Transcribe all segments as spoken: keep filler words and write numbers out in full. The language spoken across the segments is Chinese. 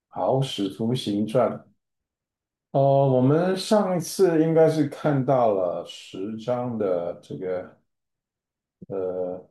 好，《使徒行传》哦，我们上一次应该是看到了十章的这个呃，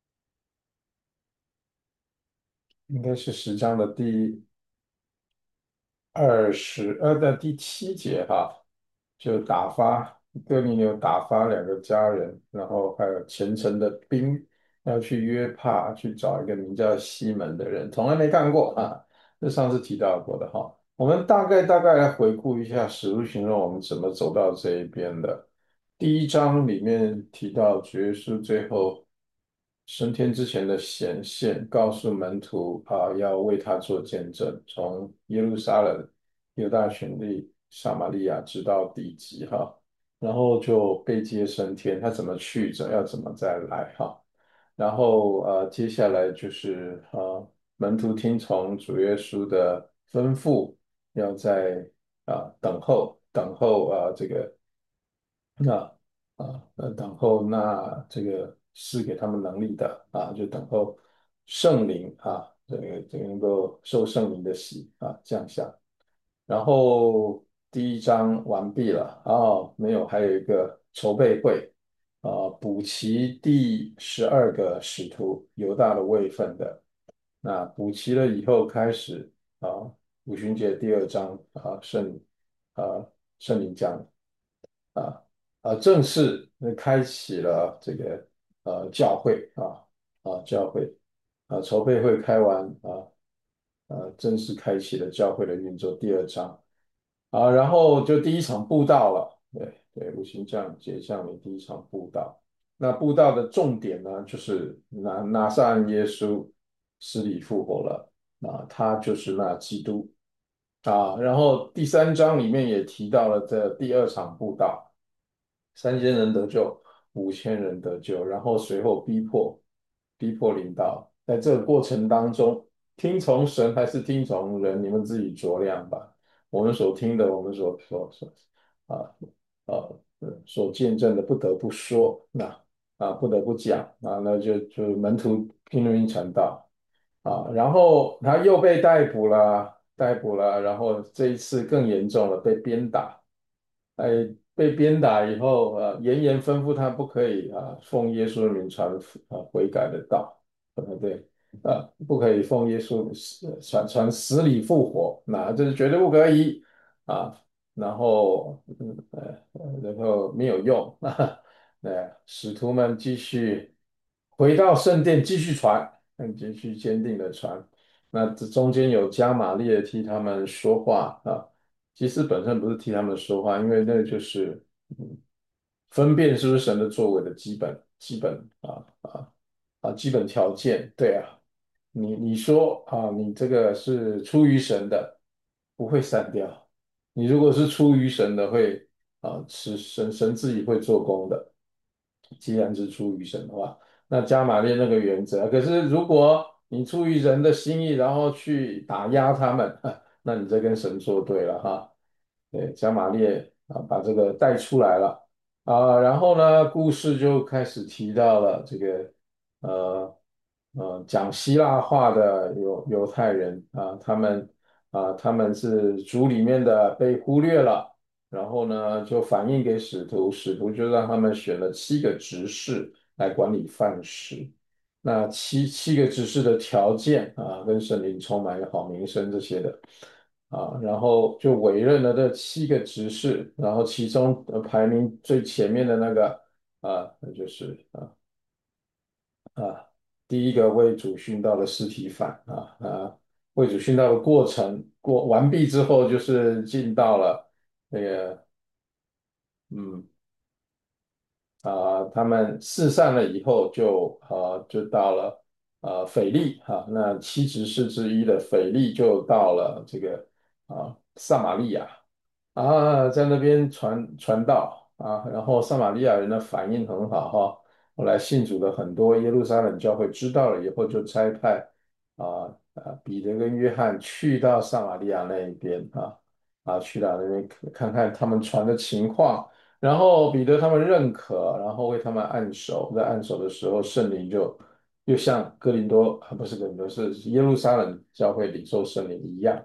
应该是十章的第二十呃的第七节哈，就打发哥尼流打发两个家人，然后还有虔诚的兵要去约帕去找一个名叫西门的人，从来没看过啊，这上次提到过的哈。我们大概大概来回顾一下《使徒行传》，我们怎么走到这一边的。第一章里面提到主耶稣最后升天之前的显现，告诉门徒啊，要为他做见证，从耶路撒冷、犹大全地、撒玛利亚直到地极哈，然后就被接升天，他怎么去，怎要怎么再来哈，然后呃，接下来就是呃，门徒听从主耶稣的吩咐，要在啊、等候等候啊、这个。那啊呃等候那这个是给他们能力的啊，就等候圣灵啊，这个这个能够受圣灵的洗啊降下。然后第一章完毕了哦，没有，还有一个筹备会啊，补齐第十二个使徒犹大的位分的。那补齐了以后，开始啊五旬节第二章啊圣啊圣灵降啊啊，正式呃开启了这个呃教会啊啊教会啊筹备会开完啊呃正式开启了教会的运作。第二章啊，然后就第一场布道了，对对，五行降节降临第一场布道。那布道的重点呢，就是拿拿撒勒耶稣死里复活了啊，他就是那基督啊。然后第三章里面也提到了这第二场布道。三千人得救，五千人得救，然后随后逼迫，逼迫领导，在这个过程当中，听从神还是听从人，你们自己酌量吧。我们所听的，我们所所所啊啊呃所见证的，不得不说，那啊不得不讲啊，那就就门徒拼命传道啊，然后他又被逮捕了，逮捕了，然后这一次更严重了，被鞭打。哎，被鞭打以后，呃，严严吩咐他不可以啊，奉耶稣的名传啊悔改的道，对不对？啊，不可以奉耶稣死传传死里复活，那这是绝对不可以啊。然后，嗯呃，呃然后没有用，那使徒们继续回到圣殿继续传，嗯继续坚定的传。那这中间有加玛列替他们说话啊。其实本身不是替他们说话，因为那个就是嗯，分辨是不是神的作为的基本基本啊啊啊基本条件。对啊，你你说啊，你这个是出于神的，不会散掉。你如果是出于神的，会啊是神神自己会做工的。既然是出于神的话，那加玛列那个原则，可是如果你出于人的心意，然后去打压他们，那你这跟神作对了哈。对，加玛列啊，把这个带出来了啊，然后呢，故事就开始提到了这个呃呃讲希腊话的犹犹太人啊，他们啊他们是族里面的被忽略了。然后呢，就反映给使徒，使徒就让他们选了七个执事来管理饭食。那七七个执事的条件啊，跟神灵充满好名声这些的啊，然后就委任了这七个执事，然后其中呃排名最前面的那个啊，那就是啊啊，第一个为主殉道的尸体反啊啊，为主殉道的过程过完毕之后，就是进到了那个。嗯啊、他们四散了以后就，啊就到了呃腓力哈、那七执事之一的腓力就到了这个啊、撒玛利亚啊，在那边传传道啊，然后撒玛利亚人的反应很好哈、后来信主的很多耶路撒冷教会知道了以后，就差派啊啊彼得跟约翰去到撒玛利亚那一边啊啊去到那边看看他们传的情况。然后彼得他们认可，然后为他们按手，在按手的时候，圣灵就又像哥林多啊，不是哥林多，是耶路撒冷教会领受圣灵一样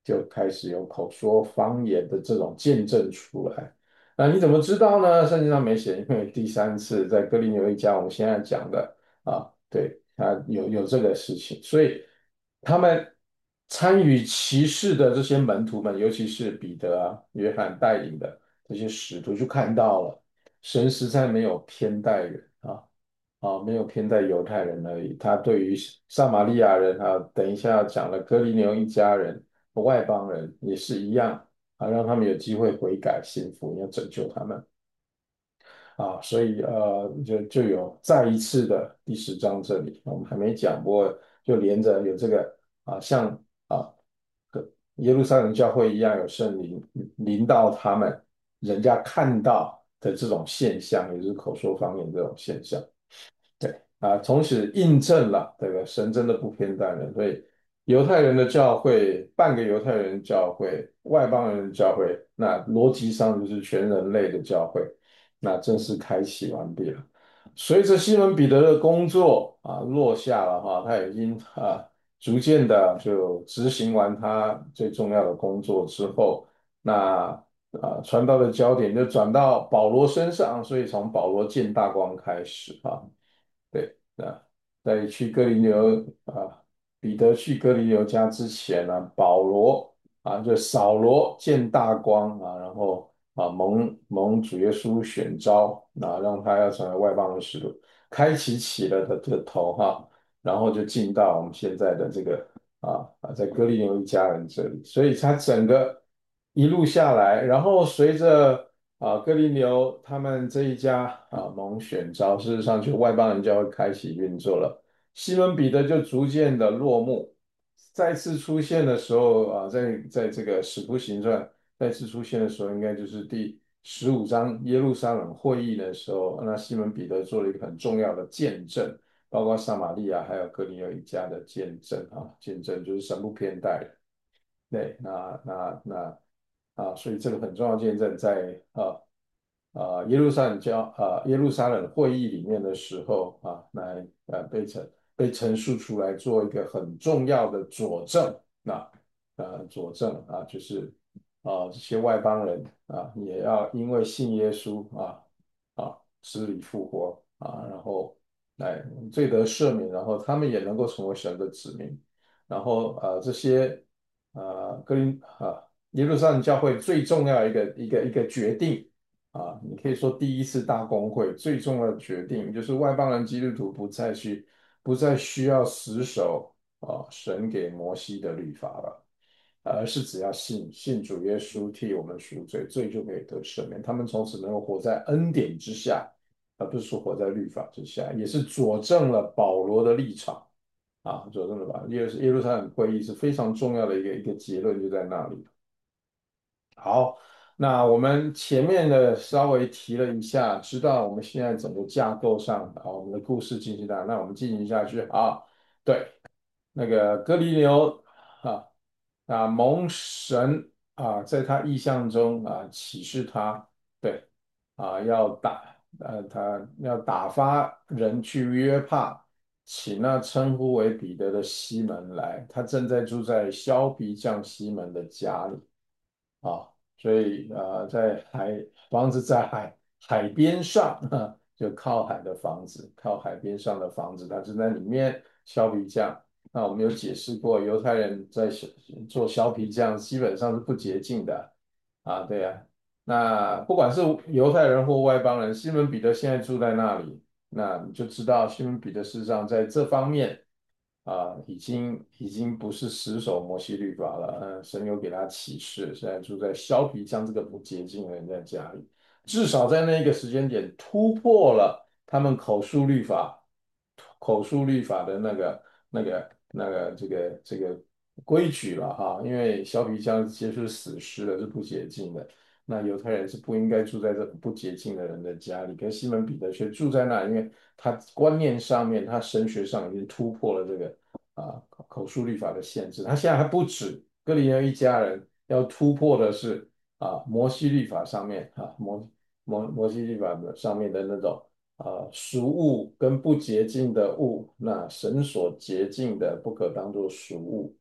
就开始有口说方言的这种见证出来。那你怎么知道呢？圣经上没写，因为第三次在哥林流一家，我们现在讲的啊，对，他有有这个事情，所以他们参与骑士的这些门徒们，尤其是彼得啊、约翰带领的这些使徒，就看到了神实在没有偏待人啊。啊，没有偏待犹太人而已。他对于撒玛利亚人啊，等一下讲了哥尼流一家人、外邦人也是一样啊，让他们有机会悔改信服，要拯救他们啊。所以呃，就就有再一次的第十章这里，我们还没讲过，就连着有这个啊，像啊，个耶路撒冷教会一样有圣灵临到他们，人家看到的这种现象，也就是口说方言这种现象。对啊，从此印证了这个神真的不偏待人，所以犹太人的教会，半个犹太人教会，外邦人的教会，那逻辑上就是全人类的教会，那正式开启完毕了。随着西门彼得的工作啊落下了哈，他已经啊逐渐的就执行完他最重要的工作之后，那啊传道的焦点就转到保罗身上，所以从保罗见大光开始啊。对，啊，在去哥林流啊，彼得去哥林流家之前呢，保罗啊，就扫罗见大光啊，然后啊蒙蒙主耶稣选召啊，让他要成为外邦的使徒，开启起了的这个头哈，然后就进到我们现在的这个啊啊，在哥林流一家人这里，所以他整个一路下来，然后随着啊，哥林流他们这一家啊蒙选召，事实上就外邦人教会开启运作了。西门彼得就逐渐的落幕，再次出现的时候啊，在在这个使徒行传再次出现的时候，应该就是第十五章耶路撒冷会议的时候，那西门彼得做了一个很重要的见证，包括撒玛利亚还有哥林流一家的见证啊，见证就是神不偏待人。对，那那那啊，所以这个很重要见证在啊啊耶路撒冷教啊耶路撒冷会议里面的时候啊，来呃被陈被陈述出来做一个很重要的佐证。那呃佐证啊，就是啊这些外邦人啊也要因为信耶稣啊啊死里复活啊，然后来罪得赦免，然后他们也能够成为神的子民。然后呃这些呃格林啊耶路撒冷教会最重要的一个一个一个决定啊，你可以说第一次大公会最重要的决定就是外邦人基督徒不再去不再需要死守啊神给摩西的律法了。而是只要信信主耶稣替我们赎罪，罪就可以得赦免。他们从此能够活在恩典之下，而不是说活在律法之下，也是佐证了保罗的立场。啊，佐证了吧？耶耶路撒冷会议是非常重要的一个一个结论，就在那里。好，那我们前面的稍微提了一下，知道我们现在整个架构上啊，我们的故事进行到，那我们进行下去啊。对，那个哥尼流啊啊蒙神啊，在他意象中啊启示他，对啊要打呃他要打发人去约帕，请那称呼为彼得的西门来，他正在住在削皮匠西门的家里。啊，所以呃，在海房子在海海边上，就靠海的房子，靠海边上的房子，它就在里面削皮匠。那我们有解释过，犹太人在削做削皮匠基本上是不洁净的啊，对呀。那不管是犹太人或外邦人，西门彼得现在住在那里，那你就知道西门彼得事实上在这方面。啊，已经已经不是死守摩西律法了，嗯，神有给他启示，现在住在削皮匠这个不洁净的人在家里，至少在那个时间点突破了他们口述律法，口述律法的那个那个那个这个这个规矩了哈，因为削皮匠接触死尸了，是不洁净的。那犹太人是不应该住在这不洁净的人的家里，可是西门彼得却住在那，因为他观念上面，他神学上已经突破了这个啊口述律法的限制。他现在还不止哥林多一家人要突破的是啊摩西律法上面啊摩摩摩西律法的上面的那种啊俗物跟不洁净的物，那神所洁净的不可当作俗物。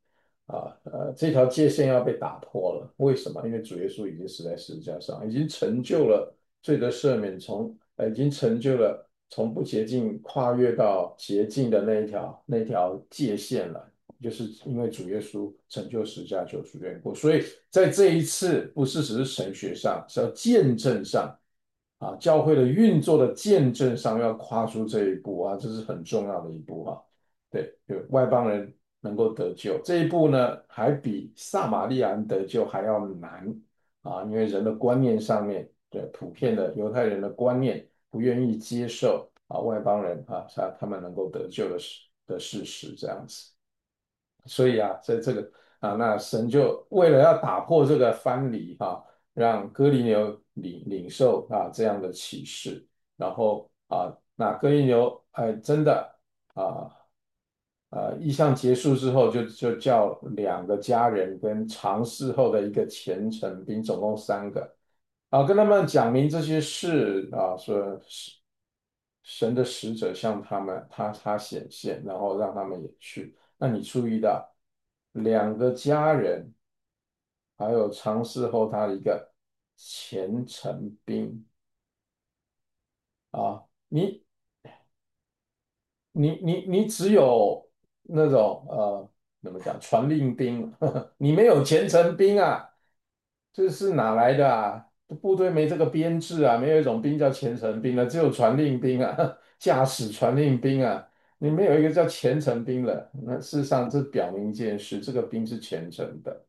啊，呃，这条界限要被打破了。为什么？因为主耶稣已经死在十字架上，已经成就了罪的赦免，从呃已经成就了从不洁净跨越到洁净的那一条那条界限了。就是因为主耶稣成就十字架救赎缘故，所以在这一次不是只是神学上，是要见证上啊，教会的运作的见证上要跨出这一步啊，这是很重要的一步啊。对，就外邦人能够得救这一步呢，还比撒玛利亚人得救还要难啊，因为人的观念上面，对普遍的犹太人的观念不愿意接受啊外邦人啊他他们能够得救的事的事实这样子。所以啊，在这个啊，那神就为了要打破这个藩篱哈、让哥尼流领领受啊这样的启示，然后啊，那哥尼流哎真的啊呃异象结束之后就，就叫两个家人跟尝试后的一个虔诚兵，总共三个啊，跟他们讲明这些事啊，说是神的使者向他们他他显现，然后让他们也去。那你注意到两个家人，还有尝试后他的一个虔诚兵啊，你你你你只有那种呃怎么讲传令兵，你没有虔诚兵啊，这是哪来的啊？部队没这个编制啊，没有一种兵叫虔诚兵的，只有传令兵啊，驾驶传令兵啊，你没有一个叫虔诚兵的。那事实上，这表明一件事，这个兵是虔诚的。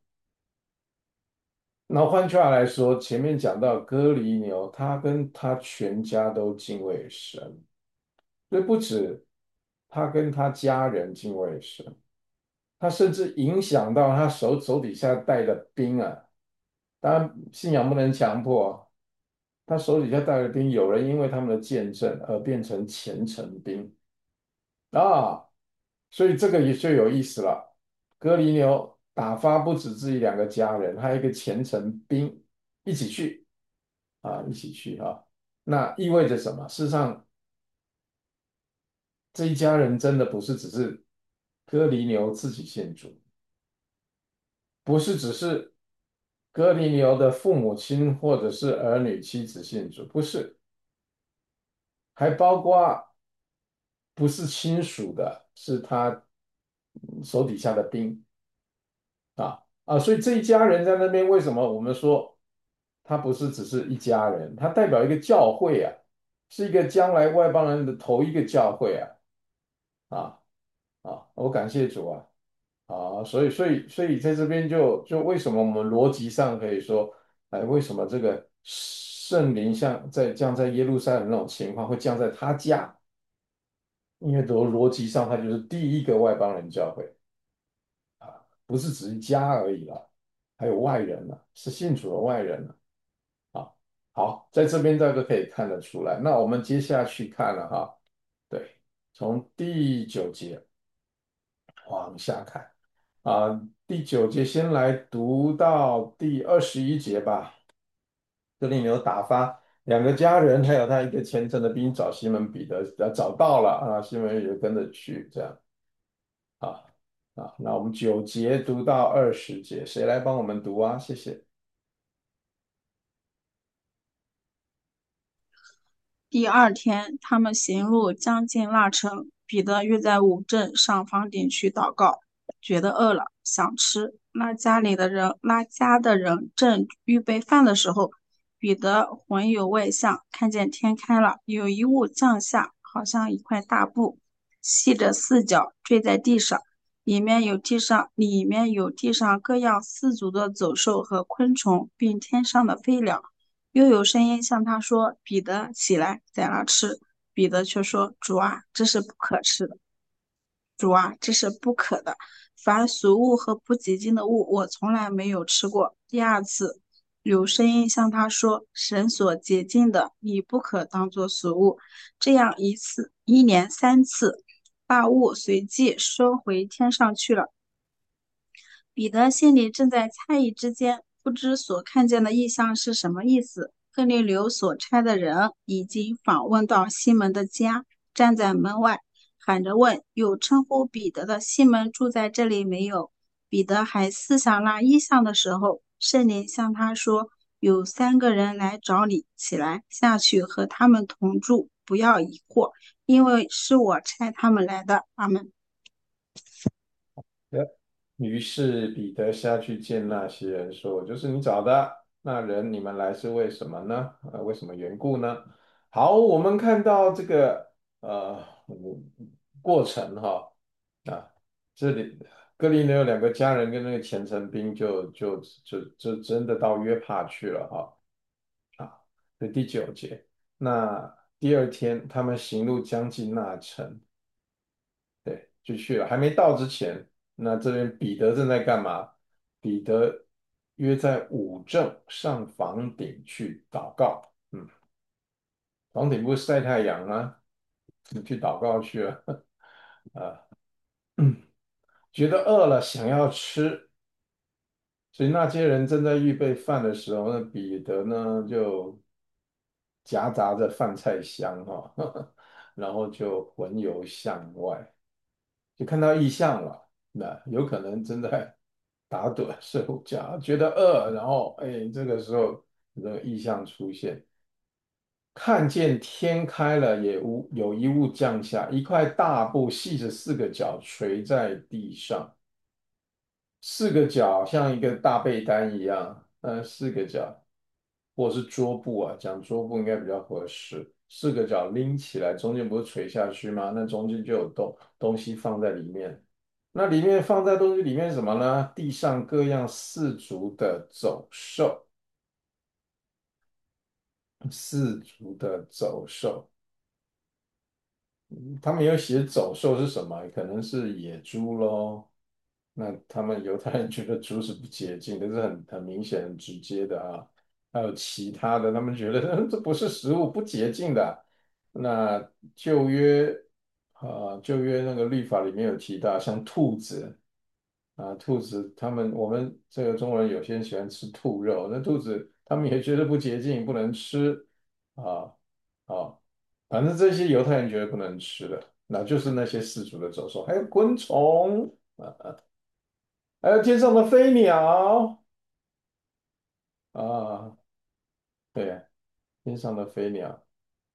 那换句话来说，前面讲到哥尼牛，他跟他全家都敬畏神，所以不止他跟他家人敬畏神，他甚至影响到他手手底下带的兵啊。当然，信仰不能强迫，他手底下带的兵，有人因为他们的见证而变成虔诚兵啊，所以这个也就有意思了。哥尼流打发不止自己两个家人，还有一个虔诚兵一起去啊，一起去哈、那意味着什么？事实上，这一家人真的不是只是哥尼流自己信主，不是只是哥尼流的父母亲或者是儿女妻子信主，不是，还包括不是亲属的，是他手底下的兵啊啊，所以这一家人在那边，为什么我们说他不是只是一家人，他代表一个教会啊，是一个将来外邦人的头一个教会啊啊啊！我感谢主啊啊！所以所以所以在这边就就为什么我们逻辑上可以说，哎，为什么这个圣灵像在降在耶路撒冷那种情况会降在他家？因为逻逻辑上，它就是第一个外邦人教会啊，不是只是家而已啦，还有外人呢，是信主的外人呢啊。好，在这边大家可以看得出来。那我们接下去看了哈，对，从第九节往下看啊，第九节先来读到第二十一节吧。这里面有打发两个家人，还有他一个虔诚的兵找西门彼得，找到了啊，西门也跟着去，这样。啊啊，那我们九节读到二十节，谁来帮我们读啊？谢谢。 第二天，他们行路将近那城，彼得约在五镇上房顶去祷告，觉得饿了，想吃。那家里的人，那家的人正预备饭的时候，彼得魂游外向，看见天开了，有一物降下，好像一块大布，系着四角，坠在地上，里面有地上里面有地上各样四足的走兽和昆虫，并天上的飞鸟。又有声音向他说：“彼得，起来，在那吃。”彼得却说：“主啊，这是不可吃的。主啊，这是不可的。凡俗物和不洁净的物，我从来没有吃过。”第二次，有声音向他说：“神所洁净的，你不可当作俗物。”这样一次，一连三次，大物随即收回天上去了。彼得心里正在猜疑之间，不知所看见的异象是什么意思。哥尼流所差的人已经访问到西门的家，站在门外喊着问：“有称呼彼得的西门住在这里没有？” 彼得还思想那异象的时候，圣灵向他说：“有三个人来找你，起来，下去和他们同住，不要疑惑，因为是我差他们来的。”阿门。 的。于是彼得下去见那些人，说：“就是你找的那人，你们来是为什么呢？呃，为什么缘故呢？”好，我们看到这个呃嗯过程哈啊，这里哥林流有两个家人跟那个虔诚兵就就就就真的到约帕去了哈啊，这第九节。那第二天，他们行路将近那城。对，就去了。还没到之前，那这边彼得正在干嘛？彼得约在五正上房顶去祷告。嗯，房顶不是晒太阳吗？你去祷告去了。啊，觉得饿了，想要吃，所以那些人正在预备饭的时候，那彼得呢就夹杂着饭菜香哈、然后就魂游向外。就看到异象了，那有可能正在打盹睡午觉，觉得饿，然后哎，这个时候这个异象出现，看见天开了，也无有一物降下，一块大布系着四个角垂在地上，四个角像一个大被单一样，嗯，四个角或是桌布啊，讲桌布应该比较合适。四个角拎起来，中间不是垂下去吗？那中间就有东东西放在里面。那里面放在东西里面是什么呢？地上各样四足的走兽，四足的走兽。他们有写走兽是什么？可能是野猪咯。那他们犹太人觉得猪是不洁净的，这是很很明显、很直接的啊。还有其他的，他们觉得这不是食物，不洁净的。那旧约啊，旧约那个律法里面有提到，像兔子啊，兔子，他们我们这个中国人有些人喜欢吃兔肉，那兔子他们也觉得不洁净，不能吃啊啊。反正这些犹太人觉得不能吃的，那就是那些世俗的走兽，还有昆虫啊，还有天上的飞鸟啊，对，天上的飞鸟，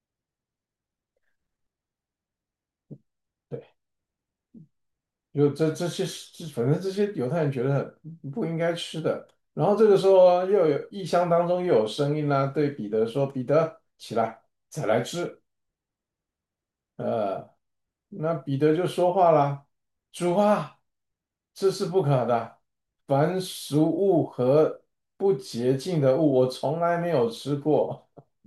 对，就这这些，这反正这些犹太人觉得不应该吃的。然后这个时候又有异象当中又有声音啦、对彼得说：“彼得起来，再来吃。”呃，那彼得就说话啦：“主啊，这是不可的。凡俗物和不洁净的物，我从来没有吃过。”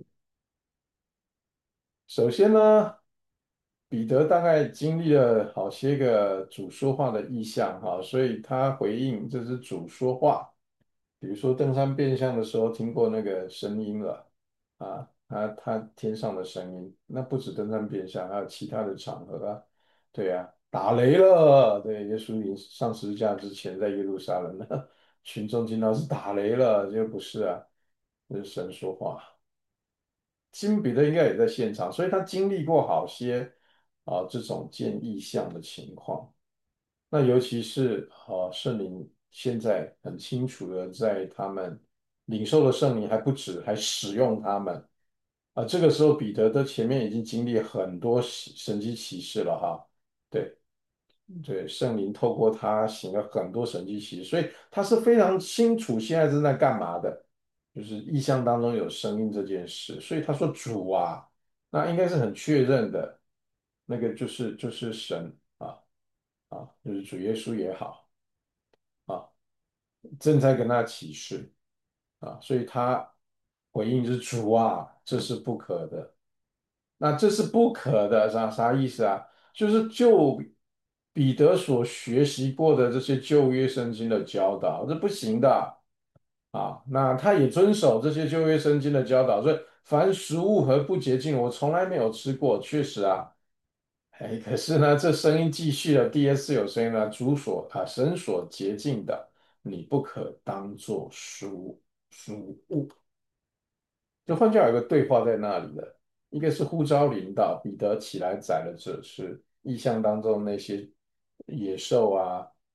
首先呢，彼得大概经历了好些个主说话的意象哈，所以他回应这是主说话。比如说登山变相的时候听过那个声音了啊，他他天上的声音，那不止登山变相，还有其他的场合啊，对啊，打雷了，对，耶稣临上十字架之前在耶路撒冷呢，群众听到是打雷了，这个不是啊，这是神说话。西门彼得应该也在现场，所以他经历过好些啊这种见异象的情况。那尤其是啊圣灵现在很清楚的在他们领受了圣灵还不止，还使用他们啊。这个时候彼得的前面已经经历很多神神迹奇事了哈。对，对，圣灵透过他行了很多神迹奇事，所以他是非常清楚现在正在干嘛的，就是意象当中有声音这件事，所以他说主啊，那应该是很确认的，那个就是就是神啊啊，就是主耶稣也好啊，正在跟他启示啊，所以他回应是主啊，这是不可的。那这是不可的，啥啥意思啊？就是就彼得所学习过的这些旧约圣经的教导，这不行的啊。那他也遵守这些旧约圣经的教导，所以凡食物和不洁净，我从来没有吃过。确实啊，哎，可是呢，这声音继续了，第二次有声音了，主所啊，神所洁净的，你不可当作食食物。就换句话有个对话在那里了，一个是呼召领导彼得起来宰了这是意象当中那些野兽啊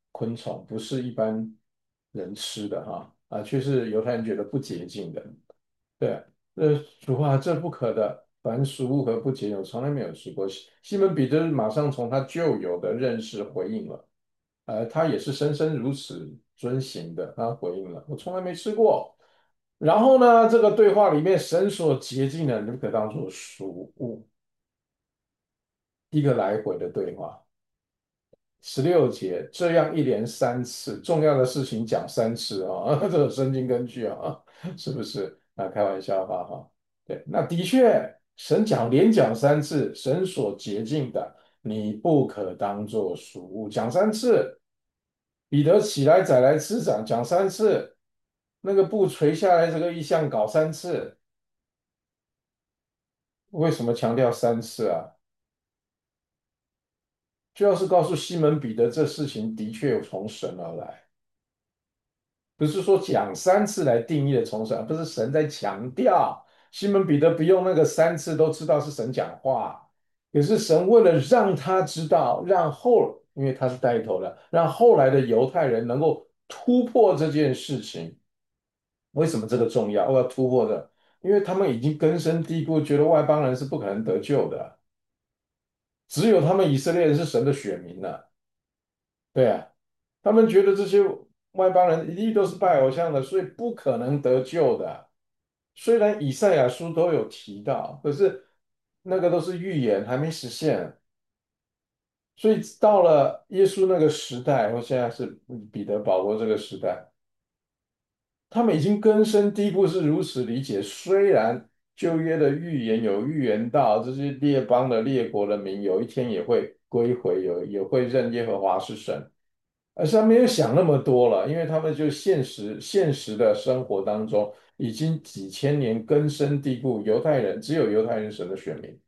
昆虫，不是一般人吃的哈啊，却是犹太人觉得不洁净的。对，呃，主话这不可的，凡食物和不洁净，我从来没有吃过。西西门彼得马上从他旧有的认识回应了，呃，他也是深深如此遵行的，他回应了，我从来没吃过。然后呢，这个对话里面，神所洁净的，你不可当作俗物，一个来回的对话。十六节，这样一连三次，重要的事情讲三次啊，这有圣经根据啊，是不是？啊，开玩笑吧哈。对，那的确，神讲连讲三次，神所洁净的，你不可当作俗物，讲三次。彼得起来宰来吃，讲讲三次，那个布垂下来这个意象搞三次，为什么强调三次啊？就要是告诉西门彼得这事情的确有从神而来。不是说讲三次来定义的从神，而不是神在强调。西门彼得不用那个三次都知道是神讲话，可是神为了让他知道，让后，因为他是带头的，让后来的犹太人能够突破这件事情。为什么这个重要？我要突破的，因为他们已经根深蒂固，觉得外邦人是不可能得救的，只有他们以色列人是神的选民了。对啊，他们觉得这些外邦人一律都是拜偶像的，所以不可能得救的。虽然以赛亚书都有提到，可是那个都是预言，还没实现。所以到了耶稣那个时代，或现在是彼得、保罗这个时代，他们已经根深蒂固，是如此理解。虽然旧约的预言有预言到这些列邦的列国的民有一天也会归回，有也会认耶和华是神。而是他没有想那么多了，因为他们就现实现实的生活当中，已经几千年根深蒂固，犹太人只有犹太人神的选民，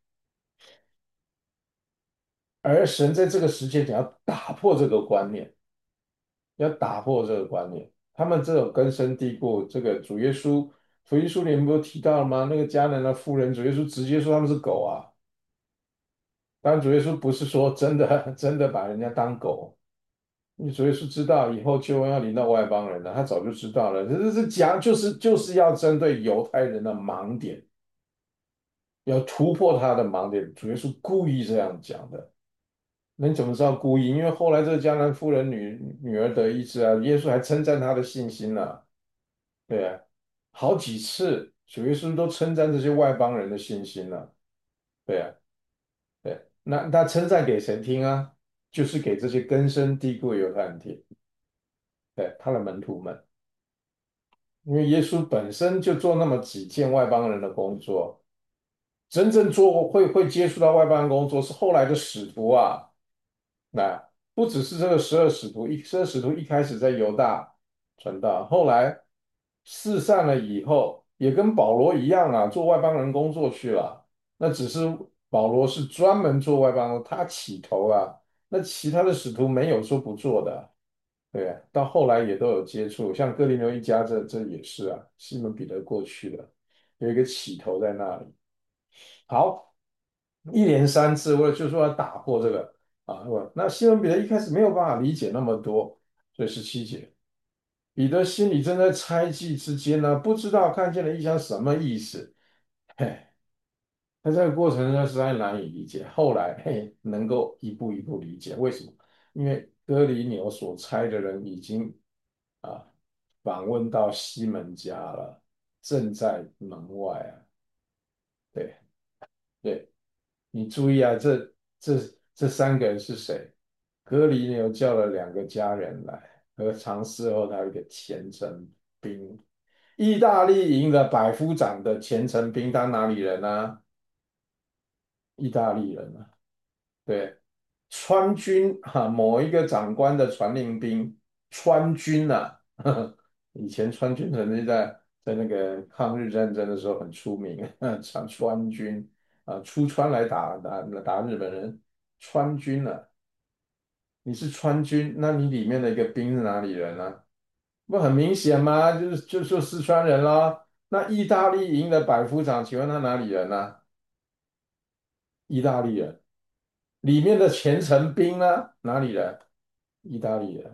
而神在这个时间点要打破这个观念，要打破这个观念。他们这种根深蒂固，这个主耶稣福音书里面不是提到了吗？那个迦南的妇人，主耶稣直接说他们是狗啊。当然，主耶稣不是说真的真的把人家当狗，你主耶稣知道以后救恩要临到外邦人了，他早就知道了。这是讲就是就是要针对犹太人的盲点，要突破他的盲点。主耶稣故意这样讲的。那你怎么知道故意？因为后来这个迦南妇人女女儿得医治啊，耶稣还称赞她的信心呢、对啊，好几次主耶稣都称赞这些外邦人的信心呢、对啊，对，那那称赞给谁听啊？就是给这些根深蒂固的犹太人听，对，他的门徒们。因为耶稣本身就做那么几件外邦人的工作，真正做会会接触到外邦人工作是后来的使徒啊。那不只是这个十二使徒，一十二使徒一开始在犹大传道，后来四散了以后，也跟保罗一样啊，做外邦人工作去了。那只是保罗是专门做外邦人，他起头啊，那其他的使徒没有说不做的。对啊，到后来也都有接触，像哥林流一家这这也是啊，西门彼得过去的有一个起头在那里。好，一连三次，为了就是说要打破这个啊，我那西门彼得一开始没有办法理解那么多，所以十七节，彼得心里正在猜忌之间呢，不知道看见了异象什么意思。嘿，他这个过程呢实在难以理解，后来嘿能够一步一步理解，为什么？因为哥尼流所差的人已经啊访问到西门家了，正在门外啊。对对，你注意啊，这这这三个人是谁？哥尼流叫了两个家人来，和尝试后他有一个虔诚兵，意大利营的百夫长的虔诚兵，当哪里人呢？意大利人啊。对，川军哈、某一个长官的传令兵，川军呐、呵呵以前川军曾经在在那个抗日战争的时候很出名，川川军啊，出川来打打打日本人，川军啊，你是川军，那你里面的一个兵是哪里人啊？不很明显吗？就是就说四川人啦。那意大利营的百夫长，请问他哪里人呢、意大利人。里面的虔诚兵呢？哪里人？意大利人。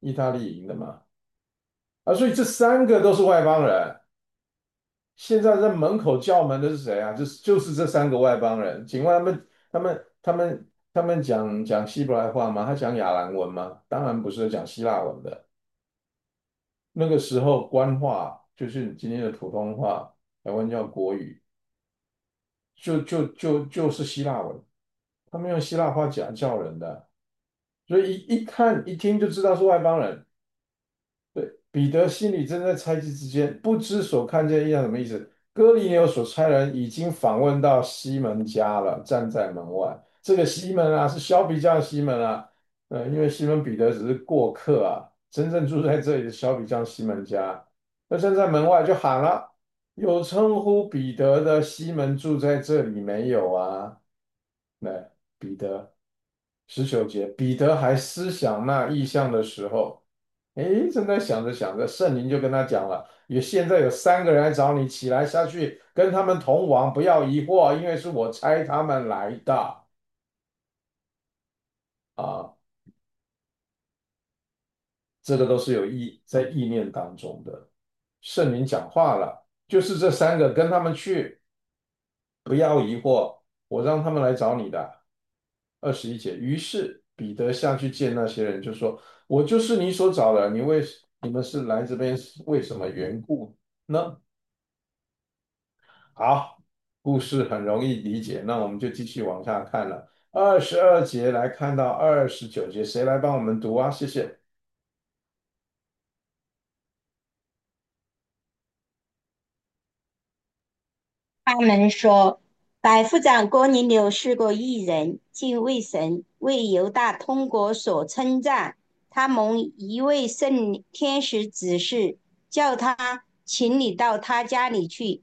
意大利赢的嘛。啊，所以这三个都是外邦人。现在在门口叫门的是谁啊？就是就是这三个外邦人。请问他们他们他们他们讲讲希伯来话吗？他讲亚兰文吗？当然不是讲希腊文的。那个时候官话就是今天的普通话，台湾叫国语，就就就就是希腊文。他们用希腊话讲叫人的，所以一一看一听就知道是外邦人。对，彼得心里正在猜忌之间，不知所看见的异象什么意思。哥尼流所差人已经访问到西门家了，站在门外。这个西门啊，是肖比家的西门啊。呃，因为西门彼得只是过客啊，真正住在这里的肖比家西门家，那站在门外就喊了：有称呼彼得的西门住在这里没有啊？那彼得十九节，彼得还思想那异象的时候。诶，正在想着想着，圣灵就跟他讲了：有现在有三个人来找你，起来下去跟他们同往，不要疑惑，因为是我差他们来的。啊，这个都是有意在意念当中的。圣灵讲话了，就是这三个跟他们去，不要疑惑，我让他们来找你的。二十一节，于是彼得下去见那些人，就说：我就是你所找的，你为你们是来这边是为什么缘故呢？好，故事很容易理解，那我们就继续往下看了。二十二节来看到二十九节，谁来帮我们读啊？谢谢。 他们说，百夫长哥尼流是个义人，敬畏神，为犹大通国所称赞。他蒙一位圣天使指示，叫他请你到他家里去，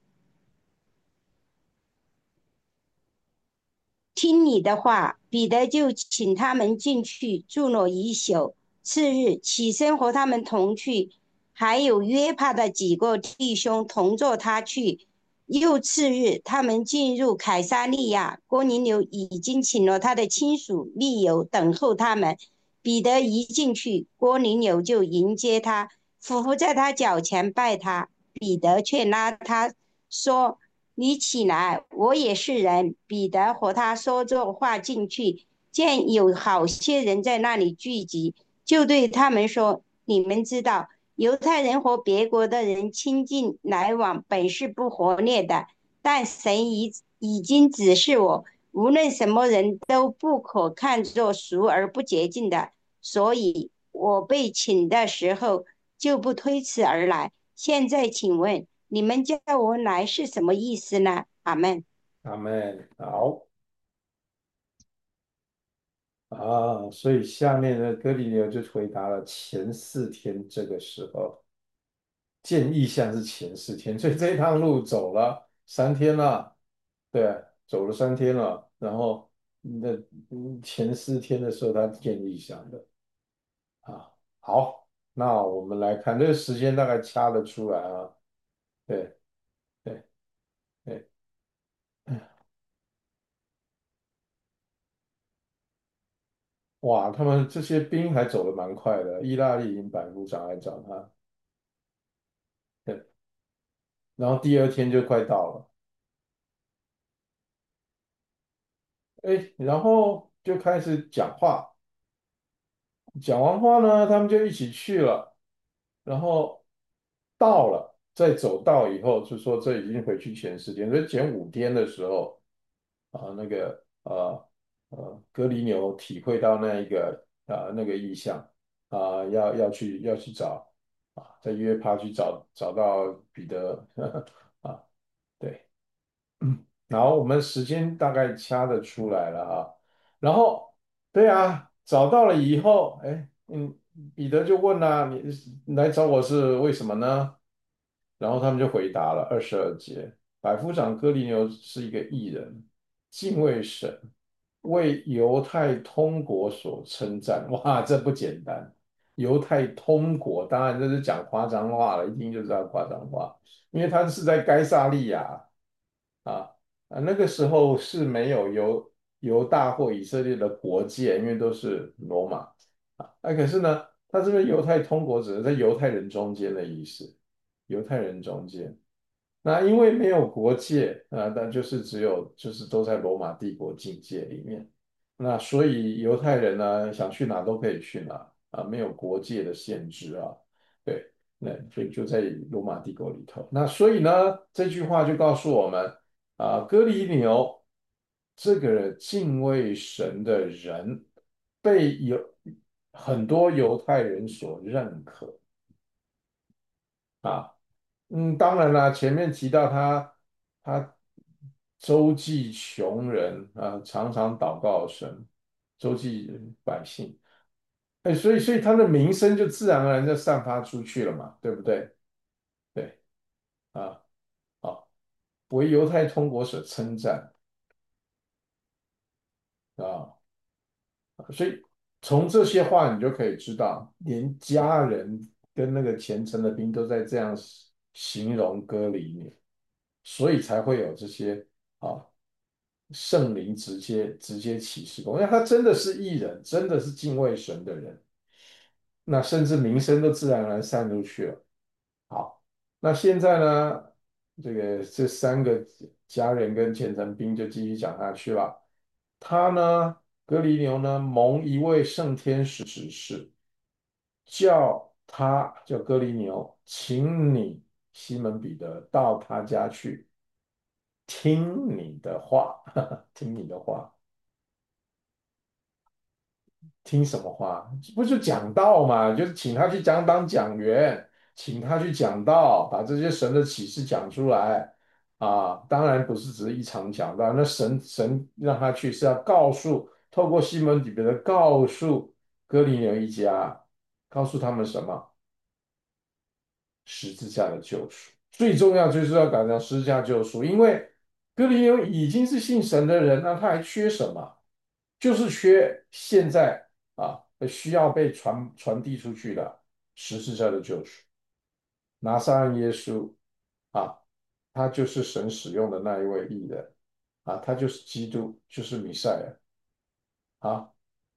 听你的话。彼得就请他们进去住了一宿。次日起身和他们同去，还有约帕的几个弟兄同着他去。又次日，他们进入凯撒利亚，哥尼流已经请了他的亲属密友等候他们。彼得一进去，哥尼流就迎接他，俯伏在他脚前拜他。彼得却拉他说：你起来，我也是人。彼得和他说着话进去，见有好些人在那里聚集，就对他们说：你们知道，犹太人和别国的人亲近来往本是不合列的，但神已已经指示我，无论什么人都不可看作俗而不洁净的。所以我被请的时候就不推辞而来。现在请问，你们叫我来是什么意思呢？阿门。 阿门。好啊，所以下面的哥尼流就回答了前四天这个时候见异象是前四天，所以这一趟路走了三天了。对，走了三天了，然后那嗯前四天的时候他见异象的。啊，好，那我们来看这个时间大概掐得出来啊。对对对，哇，他们这些兵还走得蛮快的，意大利营百夫长来找他。对，然后第二天就快到了。哎，然后就开始讲话，讲完话呢，他们就一起去了。然后到了，再走到以后，就说这已经回去前四天，所以前五天的时候啊，那个呃呃，哥尼流体会到那一个啊、那个意象啊，要要去要去找啊，在约帕去找找到彼得啊，对。然后我们时间大概掐得出来了啊。然后对啊，找到了以后，哎，嗯，彼得就问啦、你你来找我是为什么呢？然后他们就回答了二十二节，百夫长哥尼流是一个义人，敬畏神，为犹太通国所称赞。哇，这不简单！犹太通国，当然这是讲夸张话了，一听就知道夸张话，因为他是在该萨利亚。啊啊，那个时候是没有犹犹大或以色列的国界，因为都是罗马啊。那可是呢， 他这边犹太通国指的在犹太人中间的意思，犹太人中间。那因为没有国界啊，但就是只有就是都在罗马帝国境界里面，那所以犹太人呢想去哪都可以去哪啊，没有国界的限制啊，对，那所以就在罗马帝国里头。那所以呢，这句话就告诉我们啊，哥尼流这个敬畏神的人被有很多犹太人所认可啊。嗯，当然啦，前面提到他，他周济穷人啊，常常祷告神，周济百姓，哎，所以所以他的名声就自然而然就散发出去了嘛，对不对？对啊，好，为犹太通国所称赞啊，所以从这些话你就可以知道，连家人跟那个虔诚的兵都在这样形容歌里面，所以才会有这些。啊。圣灵直接直接启示过，因为他真的是艺人，真的是敬畏神的人，那甚至名声都自然而然散出去了。好，那现在呢，这个这三个家人跟虔诚兵就继续讲下去了。他呢，格离牛呢，蒙一位圣天使指示，叫他叫哥尼牛，请你西门彼得到他家去，听你的话，听你的话。听什么话？不就讲道嘛？就是请他去讲当讲员，请他去讲道，把这些神的启示讲出来啊。当然不是只是一场讲道，那神神让他去是要告诉，透过西门彼得告诉哥尼流一家，告诉他们什么？十字架的救赎。最重要就是要赶上十字架救赎，因为哥尼流已经是信神的人，那他还缺什么？就是缺现在啊需要被传传递出去的十字架的救赎。拿撒勒耶稣啊，他就是神使用的那一位艺人啊，他就是基督，就是弥赛亚啊，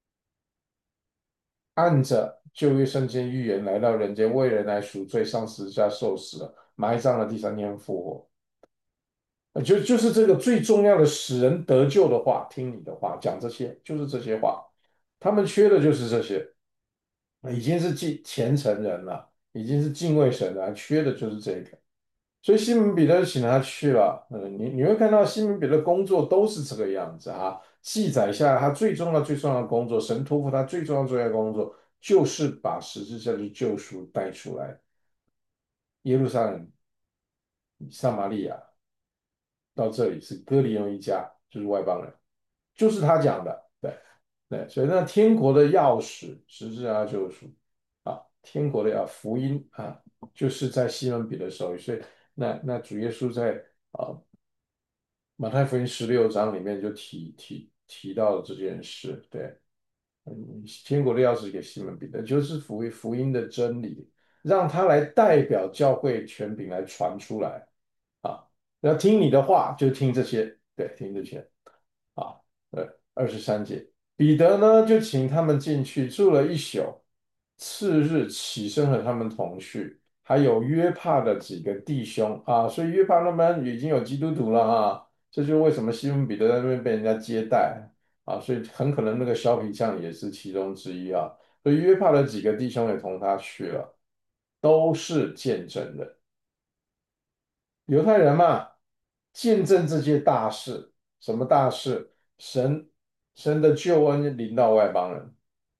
按着旧约圣经预言来到人间，为人来赎罪，上十字架受死了，埋葬了，第三天复活。就就是这个最重要的使人得救的话，听你的话，讲这些就是这些话，他们缺的就是这些。已经是敬虔诚人了，已经是敬畏神了，缺的就是这个。所以西门彼得就请他去了。嗯，你你会看到西门彼得工作都是这个样子啊。记载下来他最重要最重要的工作，神托付他最重要最重要的工作，就是把十字架的救赎带出来。耶路撒冷、撒玛利亚到这里是哥尼流一家，就是外邦人，就是他讲的。对对，所以那天国的钥匙，十字架救赎。啊，天国的要福音啊，就是在西门彼得手里，所以那那主耶稣在啊马太福音十六章里面就提提提到了这件事。对，嗯，天国的钥匙给西门彼得，就是福音福音的真理，让他来代表教会权柄来传出来啊。要听你的话，就听这些，对，听这些。啊，呃，二十三节，彼得呢就请他们进去住了一宿，次日起身和他们同去，还有约帕的几个弟兄啊，所以约帕那边已经有基督徒了啊，这就是为什么西门彼得在那边被人家接待啊，所以很可能那个削皮匠也是其中之一啊，所以约帕的几个弟兄也同他去了，都是见证人。犹太人嘛，见证这些大事，什么大事？神神的救恩临到外邦人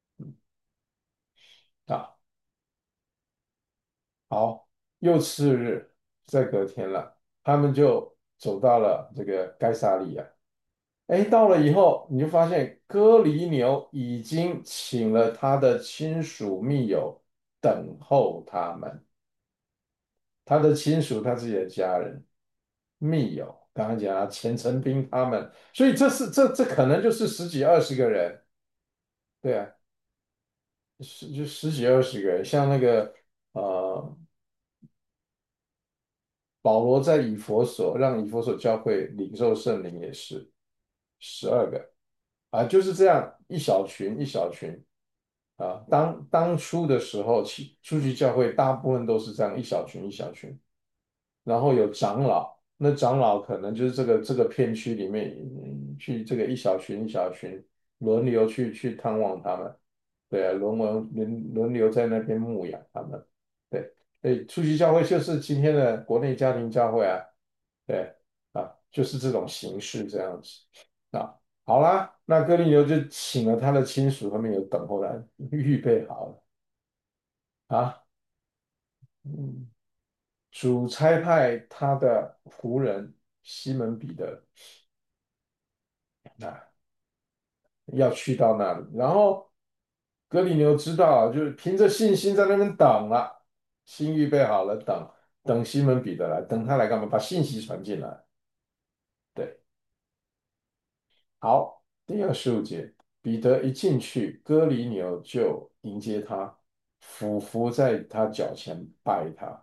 啊。好，又次日，再隔天了，他们就走到了这个该撒利亚。哎，到了以后，你就发现哥尼流已经请了他的亲属密友等候他们，他的亲属，他自己的家人。密友，刚刚讲啊，钱成斌他们，所以这是这这可能就是十几二十个人，对啊，十就十几二十个人，像那个呃，保罗在以弗所让以弗所教会领受圣灵也是十二个啊，就是这样一小群一小群啊。当当初的时候，去出去教会大部分都是这样一小群一小群，然后有长老，那长老可能就是这个这个片区里面嗯去这个一小群一小群轮流去去探望他们，对啊，轮轮轮轮流在那边牧养他们，对，所以出去教会就是今天的国内家庭教会啊，对啊，就是这种形式这样子啊。好啦，那哥尼流就请了他的亲属，他们有等候来预备好了啊。嗯，主差派他的仆人西门彼得啊，要去到那里，然后哥尼流知道，就是凭着信心在那边等了，心预备好了，等等西门彼得来，等他来干嘛？把信息传进来。对，好，第二十五节，彼得一进去，哥尼流就迎接他，俯伏在他脚前拜他。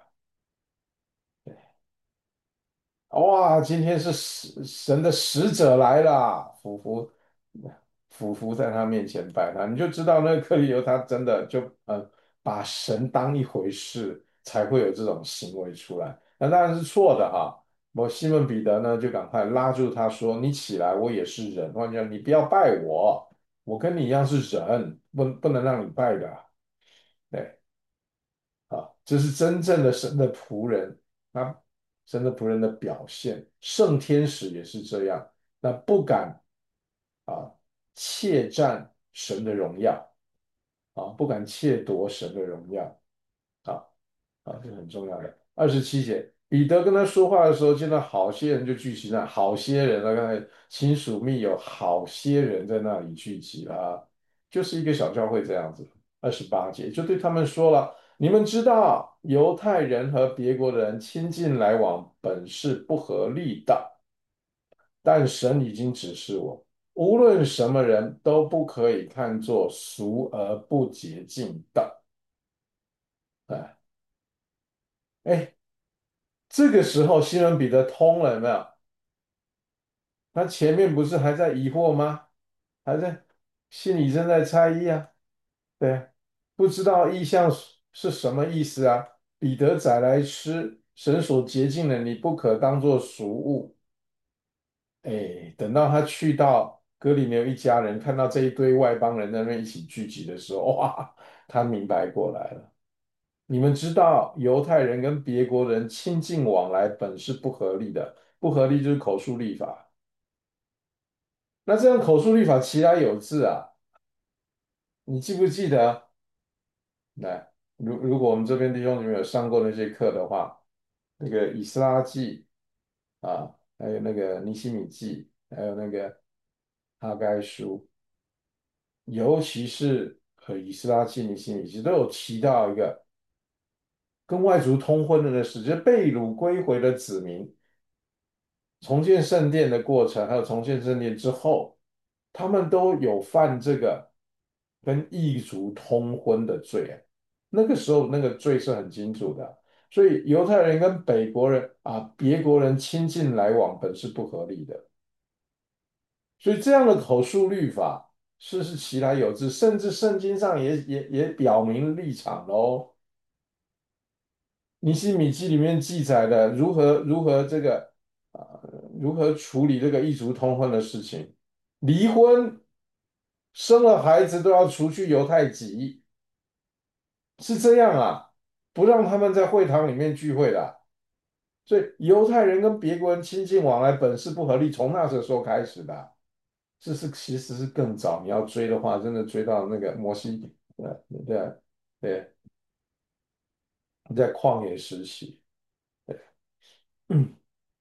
哇，今天是神神的使者来了，俯伏俯伏在他面前拜他，你就知道那个克里欧他真的就呃把神当一回事，才会有这种行为出来。那当然是错的哈。我西门彼得呢就赶快拉住他说：“你起来，我也是人。换句话说，你不要拜我，我跟你一样是人，不不能让你拜的。”对。啊，这是真正的神的仆人啊，神的仆人的表现。圣天使也是这样，那不敢啊窃占神的荣耀啊，不敢窃夺神的荣耀啊啊，这是很重要的。二十七节，彼得跟他说话的时候，见到好些人就聚集那，好些人啊，刚才亲属密友，好些人在那里聚集了啊，就是一个小教会这样子。二十八节就对他们说了。你们知道，犹太人和别国的人亲近来往本是不合理的，但神已经指示我，无论什么人都不可以看作俗而不洁净的。哎哎，这个时候西门彼得通了，有没有？他前面不是还在疑惑吗？还在心里正在猜疑啊，对，不知道意象是是什么意思啊？彼得宰来吃，神所洁净的，你不可当作俗物。哎，等到他去到哥里流一家人，看到这一堆外邦人在那边一起聚集的时候，哇，他明白过来了。你们知道，犹太人跟别国人亲近往来本是不合理的，不合理就是口述律法。那这样口述律法其来有自啊，你记不记得？来，如如果我们这边弟兄姊妹有上过那些课的话，那个以斯拉记啊，还有那个尼希米记，还有那个哈该书。尤其是和以斯拉记、尼希米记都有提到一个跟外族通婚的的事，就是被掳归回的子民重建圣殿的过程，还有重建圣殿之后，他们都有犯这个跟异族通婚的罪啊。那个时候那个罪是很清楚的，所以犹太人跟北国人啊、别国人亲近来往本是不合理的。所以这样的口述律法是是其来有之，甚至圣经上也也也表明立场喽。尼希米记里面记载的如何如何这个啊、如何处理这个异族通婚的事情，离婚生了孩子都要除去犹太籍，是这样啊，不让他们在会堂里面聚会的。所以犹太人跟别国人亲近往来本是不合理，从那时候开始的。这是其实是更早，你要追的话，真的追到那个摩西，对对对，在旷野时期，嗯，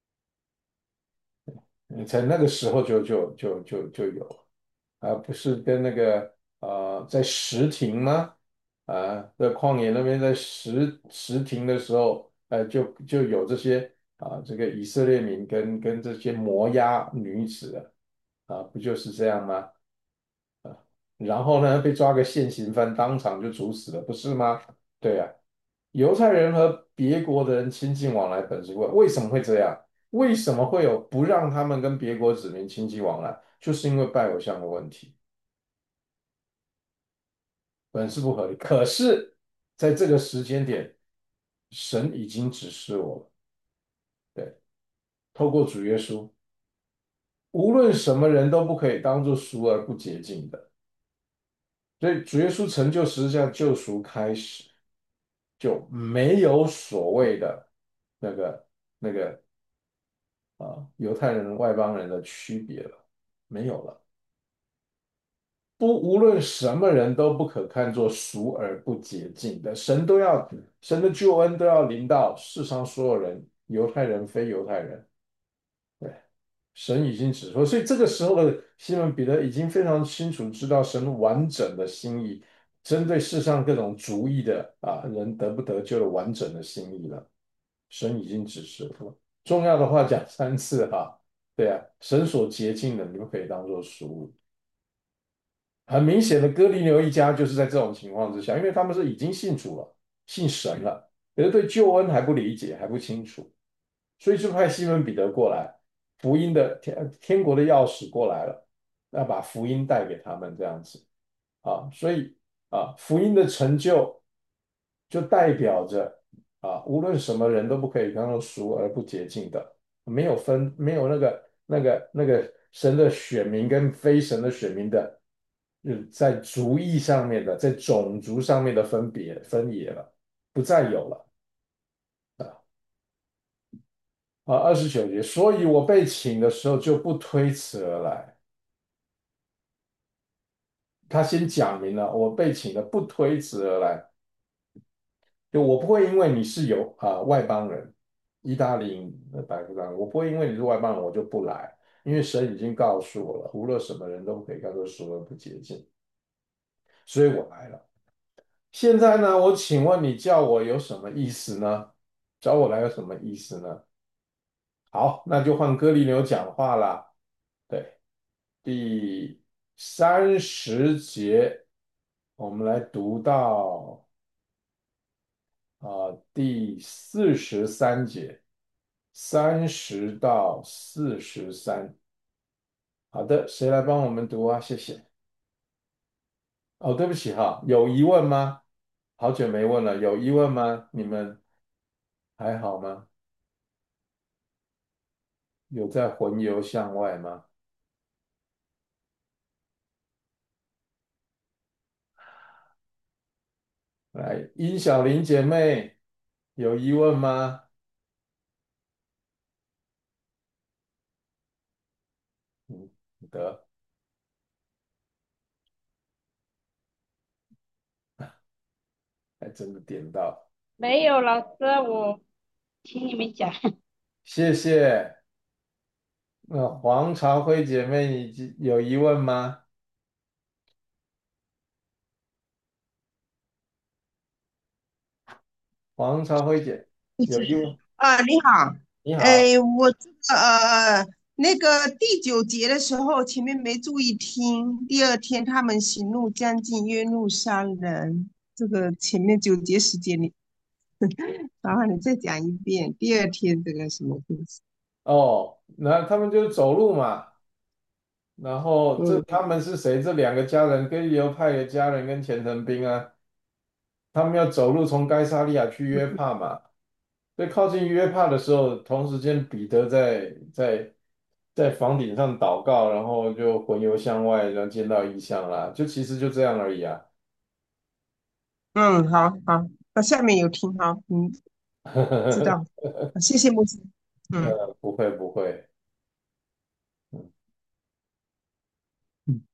在那个时候就就就就就有了，而不是跟那个呃在石亭吗？啊，在旷野那边在石石亭的时候，呃，就就有这些啊，这个以色列民跟跟这些摩押女子啊，啊，不就是这样吗？然后呢，被抓个现行犯，当场就处死了，不是吗？对呀，犹太人和别国的人亲近往来本是问，为什么会这样？为什么会有不让他们跟别国子民亲近往来？就是因为拜偶像的问题。 本是不合理。可是在这个时间点，神已经指示我了，对，透过主耶稣，无论什么人都不可以当做赎而不洁净的。所以主耶稣成就十字架救赎开始，就没有所谓的那个那个啊犹太人外邦人的区别了，没有了。不，无论什么人都不可看作赎而不洁净的，神都要神的救恩都要临到世上所有人，犹太人非犹太人。对，神已经指出，所以这个时候的西门彼得已经非常清楚知道神完整的心意，针对世上各种主义的啊人得不得救的完整的心意了。神已经指示了，重要的话讲三次哈。对啊，神所洁净的，你们可以当做食物。很明显的，哥尼流一家就是在这种情况之下，因为他们是已经信主了，信神了，可是对救恩还不理解，还不清楚，所以就派西门彼得过来，福音的天天国的钥匙过来了，要把福音带给他们这样子啊，所以啊，福音的成就就代表着啊，无论什么人都不可以当做俗而不洁净的，没有分，没有那个那个那个神的选民跟非神的选民的。嗯，在族裔上面的，在种族上面的分别分野了，不再有了啊。二十九节，所以我被请的时候就不推辞而来。他先讲明了，我被请的不推辞而来，就我不会因为你是有啊、外邦人，意大利的百夫长，我不会因为你是外邦人我就不来，因为神已经告诉我了，无论什么人都不可以叫做俗而不洁净，所以我来了。现在呢，我请问你叫我有什么意思呢？找我来有什么意思呢？好，那就换哥尼流讲话啦。对，第三十节，我们来读到啊、呃第四十三节，三十到四十三。好的，谁来帮我们读啊？谢谢。哦，对不起哈，有疑问吗？好久没问了，有疑问吗？你们还好吗？有在魂游向外吗？来，殷小玲姐妹，有疑问吗？嗯，得，还真的点到， 没有，老师，我听你们讲。 谢谢。那黄朝辉姐妹，你有疑问吗？黄朝辉姐有疑问？ 啊，你好， 你好。 哎，我这个呃那个第九节的时候，前面没注意听。第二天他们行路将近约路撒人，这个前面九节时间里，麻烦你再讲一遍。第二天这个什么故事？ 哦，那他们就是走路嘛。然后这嗯他们是谁？这两个家人，跟犹派的家人跟虔诚兵啊，他们要走路从该撒利亚去约帕嘛。所以靠近约帕的时候，同时间彼得在在在房顶上祷告，然后就魂游向外，然后见到异象啦，就其实就这样而已啊。 嗯，好好，那下面有听好，嗯，知道，谢谢牧师。嗯。 呃，不会不会。嗯，嗯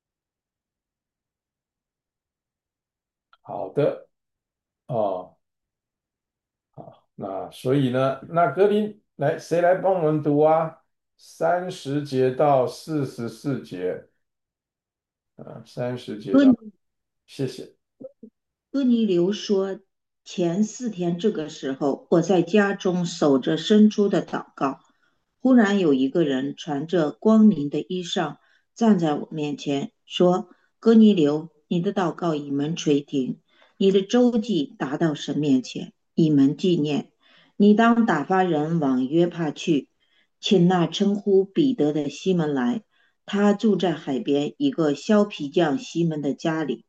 好的。哦，好，那所以呢，那格林来，谁来帮我们读啊？三十节到四十四节。啊，三十节哥尼到，谢谢。 哥尼流说，前四天这个时候，我在家中守着伸出的祷告，忽然有一个人穿着光明的衣裳站在我面前，说：哥尼流，你的祷告以门垂听，你的周记达到神面前，以门纪念。你当打发人往约帕去，请那称呼彼得的西门来，他住在海边一个削皮匠西门的家里。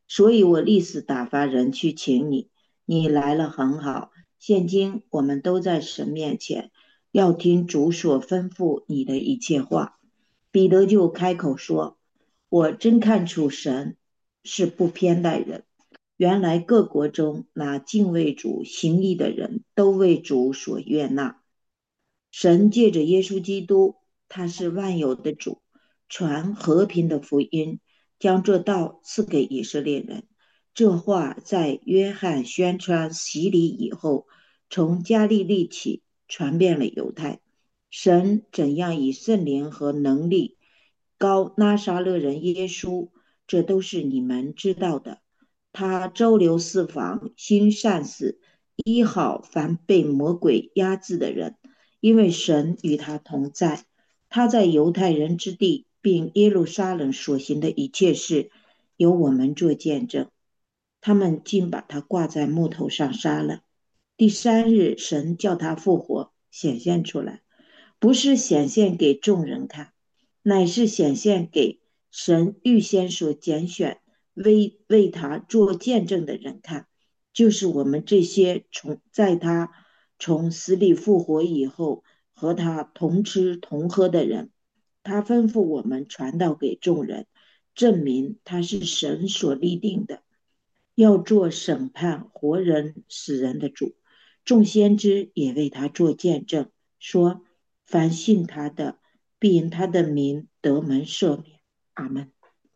所以我立时打发人去请你。你来了很好，现今我们都在神面前，要听主所吩咐你的一切话。彼得就开口说：我真看出神是不偏待人。原来各国中那敬畏主行义的人都为主所悦纳。神借着耶稣基督，他是万有的主，传和平的福音，将这道赐给以色列人。这话在约翰宣传洗礼以后，从加利利起传遍了犹太。神怎样以圣灵和能力高拿撒勒人耶稣，这都是你们知道的。他周流四方，行善事，医好凡被魔鬼压制的人，因为神与他同在。他在犹太人之地，并耶路撒冷所行的一切事，由我们做见证。他们竟把他挂在木头上杀了。第三日，神叫他复活，显现出来，不是显现给众人看，乃是显现给神预先所拣选为为他做见证的人看，就是我们这些从在他从死里复活以后和他同吃同喝的人。他吩咐我们传道给众人，证明他是神所立定的，要做审判活人死人的主。众先知也为他做见证，说凡信他的，必因他的名得门赦免。阿门。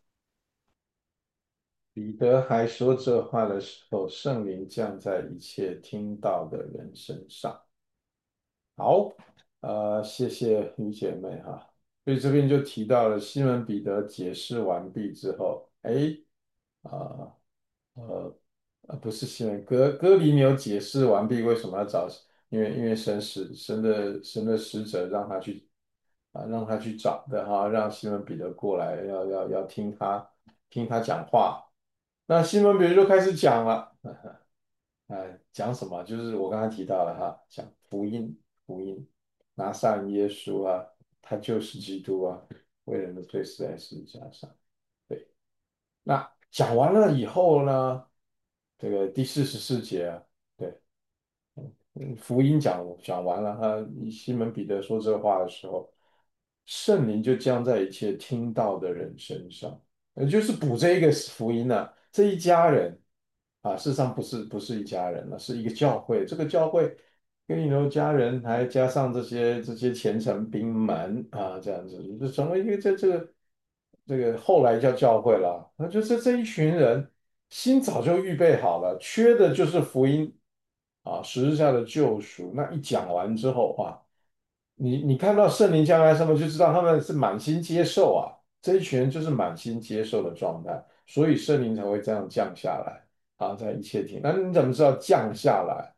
彼得还说这话的时候，圣灵降在一切听到的人身上。好，呃，谢谢女姐妹哈。所以这边就提到了西门彼得解释完毕之后，哎，啊呃呃，不是西门哥哥尼流解释完毕，为什么要找？因为因为神使神的神的使者让他去啊，让他去找的哈，让西门彼得过来，要要要听他听他讲话。那西门彼得就开始讲了。呃，讲什么？就是我刚才提到了哈，讲福音，福音，拿上耶稣啊，他就是基督啊，为人的罪死在十字架上。对，那讲完了以后呢，这个第四十四节啊，对，嗯，福音讲讲完了，他西门彼得说这话的时候，圣灵就降在一切听到的人身上，也就是补这一个福音呢、啊，这一家人啊，事实上不是不是一家人了，是一个教会。这个教会跟你的家人，还加上这些这些虔诚兵们啊，这样子就成为一个这这个这个后来叫教会了。那就是这一群人心早就预备好了，缺的就是福音。啊，十字架的救赎。那一讲完之后啊，你你看到圣灵降来上面，就知道他们是满心接受啊，这一群人就是满心接受的状态，所以圣灵才会这样降下来啊，在一切听。那你怎么知道降下来？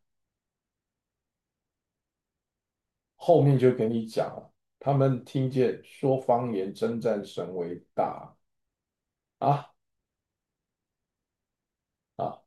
后面就给你讲了，他们听见说方言，称赞神为大啊啊，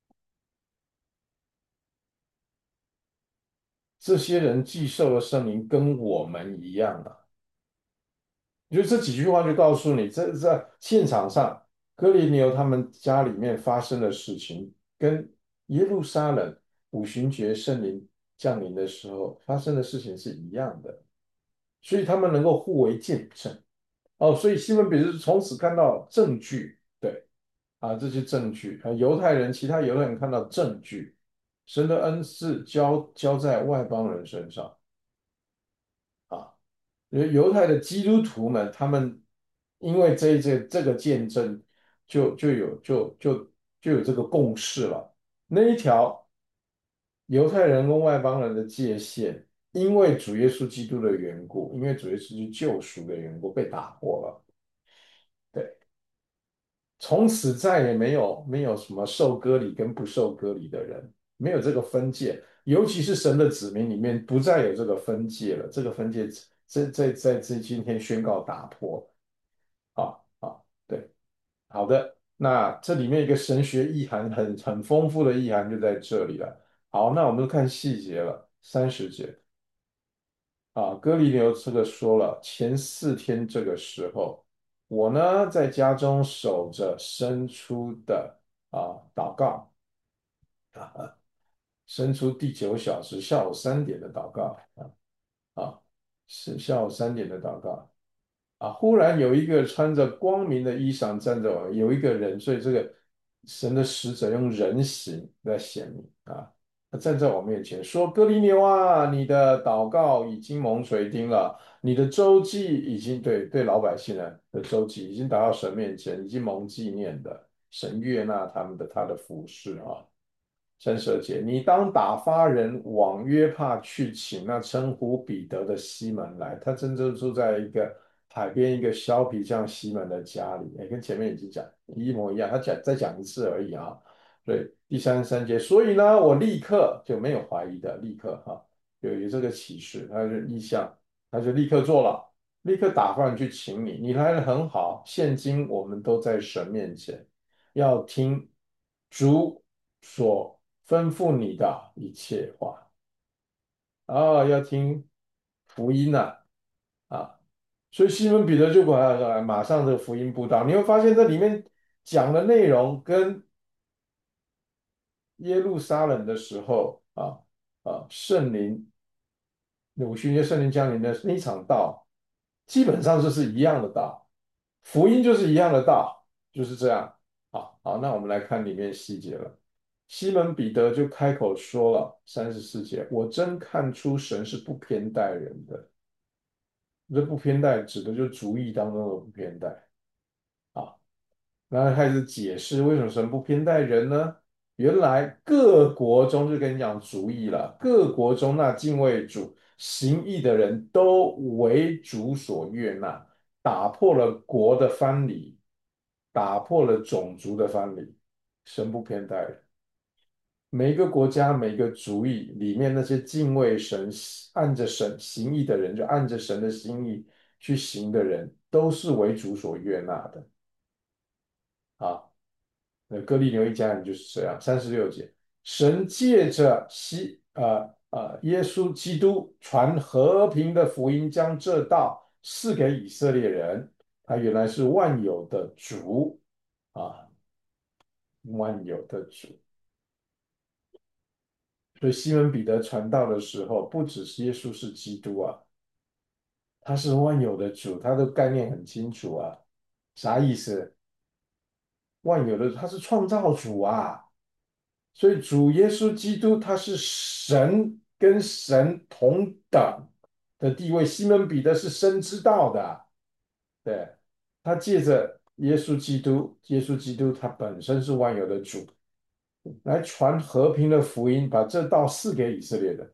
这些人既受了圣灵，跟我们一样啊。就这几句话就告诉你，这在现场上，哥尼流他们家里面发生的事情，跟耶路撒冷五旬节圣灵降临的时候发生的事情是一样的，所以他们能够互为见证。哦，所以西门彼得从此看到证据，对啊，这些证据啊，犹太人、其他犹太人看到证据，神的恩赐交交在外邦人身上啊。犹犹太的基督徒们，他们因为这这这个见证就，就有就就就有这个共识了。那一条犹太人跟外邦人的界限，因为主耶稣基督的缘故，因为主耶稣基督救赎的缘故被打破了。对，从此再也没有没有什么受割礼跟不受割礼的人，没有这个分界，尤其是神的子民里面不再有这个分界了。这个分界在在在这今天宣告打破。好好，对，好的。那这里面一个神学意涵很很丰富的意涵就在这里了。好，那我们看细节了，三十节啊，哥尼流这个说了，前四天这个时候。 我呢在家中守着生出的啊祷告啊，生出第九小时下午三点的祷告啊啊，是下午三点的祷告。啊，忽然有一个穿着光明的衣裳站着我，有一个人，所以这个神的使者用人形来显明啊，他站在我面前说：“哥尼流啊，你的祷告已经蒙垂听了，你的周记已经对对老百姓呢的周记已经达到神面前，已经蒙纪念的，神悦纳他们的他的服饰啊。”三十二节，你当打发人往约帕去，请那称呼彼得的西门来。他真正住在一个海边一个削皮匠西门的家里，也跟前面已经讲一模一样。他讲再讲一次而已啊。对，第三十三节，所以呢，我立刻就没有怀疑的，立刻哈、有有这个启示，他就意向，他就立刻做了，立刻打发人去请你，你来的很好。现今我们都在神面前，要听主所吩咐你的一切话。啊，要听福音呐、啊，所以西门彼得就过来，马上这个福音布道，你会发现这里面讲的内容跟耶路撒冷的时候啊啊圣灵五旬节圣灵降临的那一场道，基本上就是一样的道，福音就是一样的道，就是这样。好，好，那我们来看里面细节了。西门彼得就开口说了，三十四节，我真看出神是不偏待人的。这不偏待指的就是主义当中的不偏待啊。然后开始解释为什么神不偏待人呢？原来各国中就跟你讲主义了，各国中那敬畏主、行义的人都为主所悦纳，打破了国的藩篱，打破了种族的藩篱，神不偏待人。每一个国家、每个族裔里面那些敬畏神、按着神行义的人，就按着神的心意去行的人，都是为主所悦纳的啊。那哥利流一家人就是这样。三十六节，神借着西呃呃耶稣基督传和平的福音，将这道赐给以色列人。他原来是万有的主啊，万有的主。所以西门彼得传道的时候，不只是耶稣是基督啊，他是万有的主，他的概念很清楚啊。啥意思？万有的他是创造主啊，所以主耶稣基督他是神跟神同等的地位。西门彼得是深知道的，对，他借着耶稣基督，耶稣基督他本身是万有的主，来传和平的福音，把这道赐给以色列人。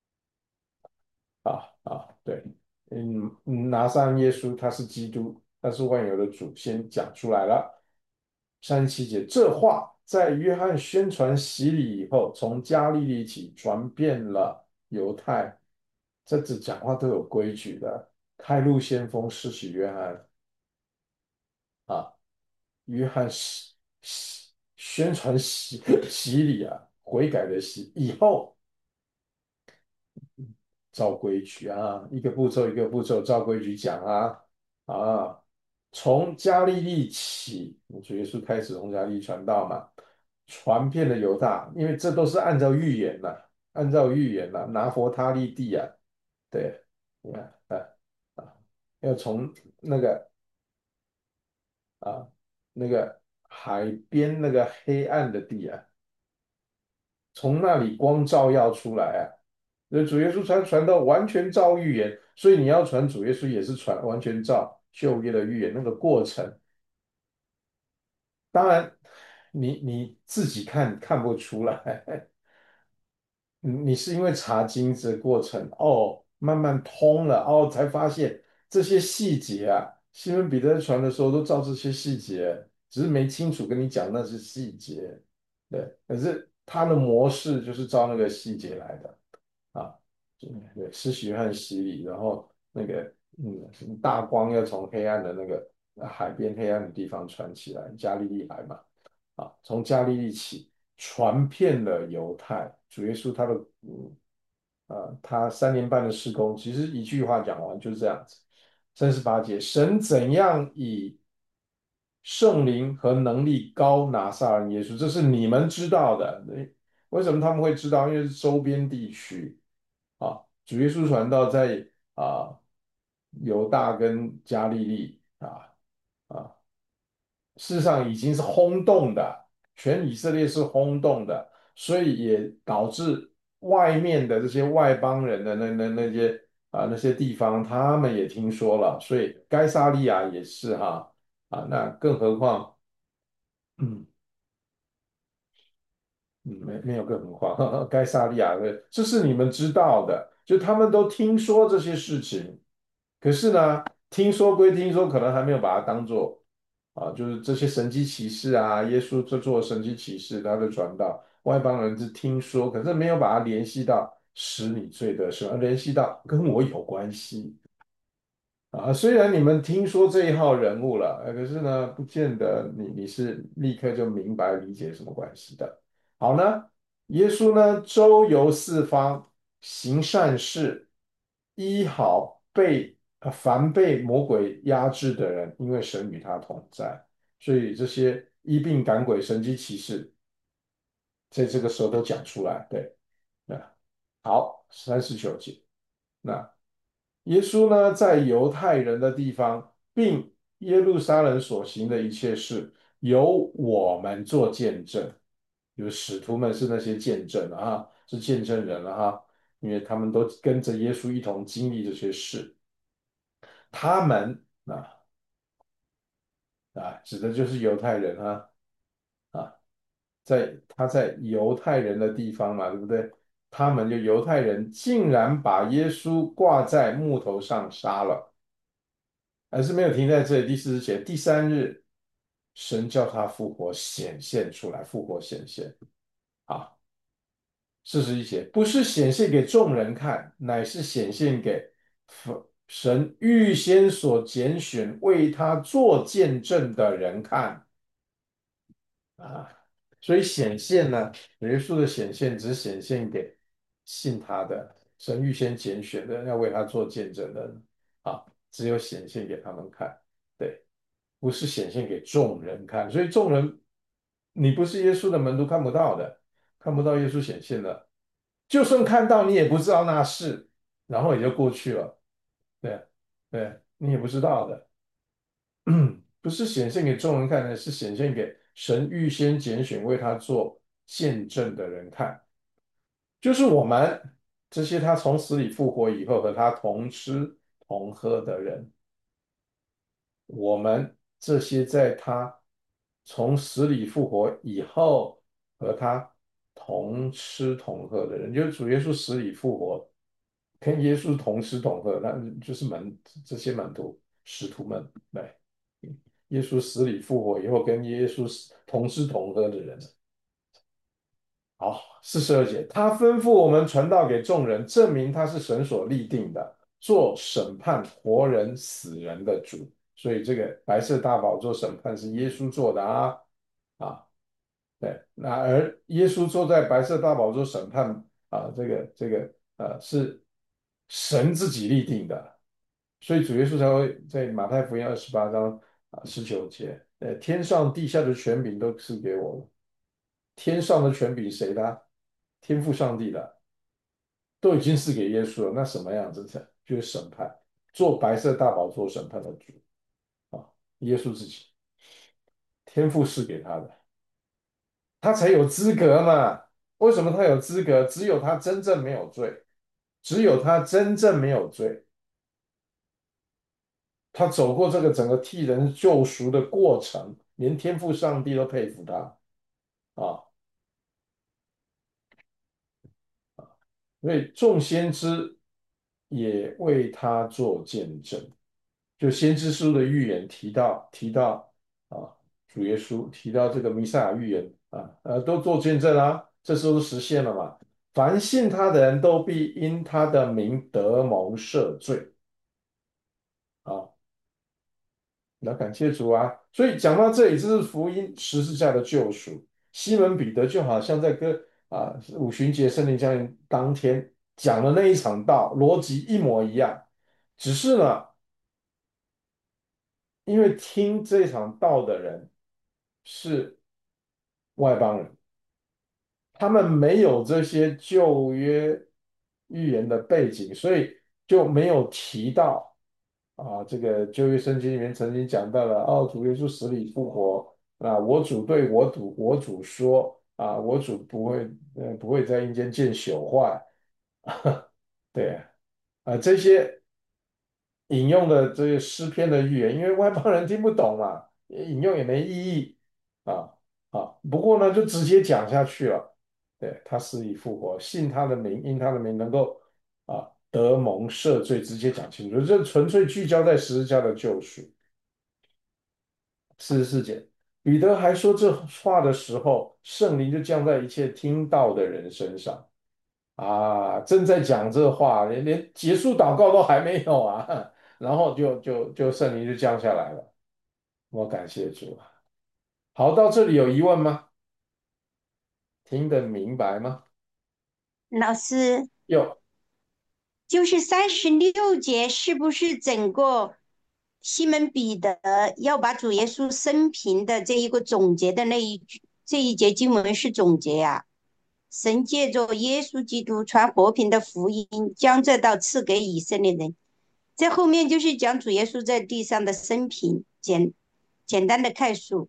啊啊，对，嗯，嗯拿上耶稣，他是基督，他是万有的主，先讲出来了。三十七节，这话在约翰宣传洗礼以后，从加利利起传遍了犹太。这只讲话都有规矩的。开路先锋施洗约翰啊，约翰洗洗宣传洗洗礼啊，悔改的洗以后。照规矩啊，一个步骤一个步骤照规矩讲啊啊，从加利利起，主耶稣开始从加利利传道嘛，传遍了犹大，因为这都是按照预言呐、按照预言呐、拿佛他利地啊，对，你看啊啊，要从那个啊那个海边那个黑暗的地啊，从那里光照耀出来啊。那主耶稣传传到完全照预言，所以你要传主耶稣也是传完全照旧约的预言那个过程。当然你你自己看看不出来，你你是因为查经这过程哦，慢慢通了哦，才发现这些细节啊。西门彼得在传的时候都照这些细节，只是没清楚跟你讲那是细节。对，可是他的模式就是照那个细节来的。啊，对，施洗约翰洗礼，然后那个嗯，什么大光要从黑暗的那个呃海边黑暗的地方传起来，加利利海嘛，啊，从加利利起传遍了犹太。主耶稣他的嗯啊，他三年半的施工，其实一句话讲完就是这样子。三十八节，神怎样以圣灵和能力高拿撒人耶稣，这是你们知道的。为什么他们会知道？因为是周边地区啊，主耶稣传道在啊犹大跟加利利啊啊，事实上已经是轰动的，全以色列是轰动的，所以也导致外面的这些外邦人的那那那些啊那些地方，他们也听说了，所以该撒利亚也是哈啊，那更何况。嗯。嗯，没没有更何况，该萨利亚的，这是你们知道的，就他们都听说这些事情，可是呢，听说归听说，可能还没有把它当做啊，就是这些神迹奇事啊，耶稣这做神迹奇事，他的传道，外邦人是听说，可是没有把它联系到使你罪得赦，联系到跟我有关系。啊，虽然你们听说这一号人物了，呃可是呢，不见得你你是立刻就明白理解什么关系的。好呢，耶稣呢周游四方，行善事，医好被呃凡被魔鬼压制的人，因为神与他同在，所以这些医病赶鬼、神迹奇事，在这个时候都讲出来。对，啊，好，三十九节。那耶稣呢，在犹太人的地方，并耶路撒冷所行的一切事，由我们做见证。有使徒们是那些见证啊，是见证人了哈，因为他们都跟着耶稣一同经历这些事。他们啊啊，指的就是犹太人啊啊，在他在犹太人的地方嘛，对不对？他们就犹太人竟然把耶稣挂在木头上杀了。还是没有停在这里。第四十节，第三日，神叫他复活，显现出来，复活显现。啊，四十一节，不是显现给众人看，乃是显现给神预先所拣选为他做见证的人看。啊，所以显现呢，耶稣的显现只显现给信他的，神预先拣选的，要为他做见证的。啊，只有显现给他们看。对。不是显现给众人看，所以众人，你不是耶稣的门徒看不到的，看不到耶稣显现的，就算看到你也不知道那是，然后也就过去了，对对，你也不知道的。不是显现给众人看的，是显现给神预先拣选为他做见证的人看，就是我们这些他从死里复活以后和他同吃同喝的人。我们这些在他从死里复活以后和他同吃同喝的人，就是主耶稣死里复活，跟耶稣同吃同喝，那就是门这些门徒使徒们，对，耶稣死里复活以后跟耶稣同吃同喝的人。好，四十二节，他吩咐我们传道给众人，证明他是神所立定的，做审判活人死人的主。所以这个白色大宝座审判是耶稣做的啊啊，对，那而耶稣坐在白色大宝座审判啊，这个这个呃是神自己立定的，所以主耶稣才会在马太福音二十八章啊十九节，呃，天上地下的权柄都赐给我了。天上的权柄谁的？天父上帝的，都已经赐给耶稣了。那什么样子才就是审判，做白色大宝座审判的主啊？耶稣自己，天父赐给他的，他才有资格嘛。为什么他有资格？只有他真正没有罪，只有他真正没有罪，他走过这个整个替人救赎的过程，连天父上帝都佩服他啊。所以众先知也为他做见证。就先知书的预言提到提到啊，主耶稣提到这个弥赛亚预言啊，呃，都做见证啊，这时候都实现了嘛。凡信他的人都必因他的名得蒙赦罪啊。那感谢主啊！所以讲到这里，这是福音十字架的救赎。西门彼得就好像在跟啊五旬节圣灵降临当天讲的那一场道，逻辑一模一样，只是呢， 因为听这场道的人是外邦人，他们没有这些旧约预言的背景，所以就没有提到啊，这个旧约圣经里面曾经讲到了，哦，主耶稣死里复活啊，我主对我主我主说啊，我主不会呃不会在阴间见朽坏，对啊，啊这些引用的这些诗篇的预言，因为外邦人听不懂嘛，引用也没意义啊啊。不过呢，就直接讲下去了。对，他死里复活，信他的名，因他的名能够啊得蒙赦罪，直接讲清楚，这纯粹聚焦在十字架的救赎。四十四节，彼得还说这话的时候，圣灵就降在一切听到的人身上。啊，正在讲这话，连连结束祷告都还没有啊，然后就就就圣灵就降下来了。我感谢主啊。好，到这里有疑问吗？听得明白吗？ 老师， 有， 就是三十六节，是不是整个西门彼得要把主耶稣生平的这一个总结的那一句这一节经文是总结呀、神借着耶稣基督传和平的福音，将这道赐给以色列人。在后面就是讲主耶稣在地上的生平，简简单的概述。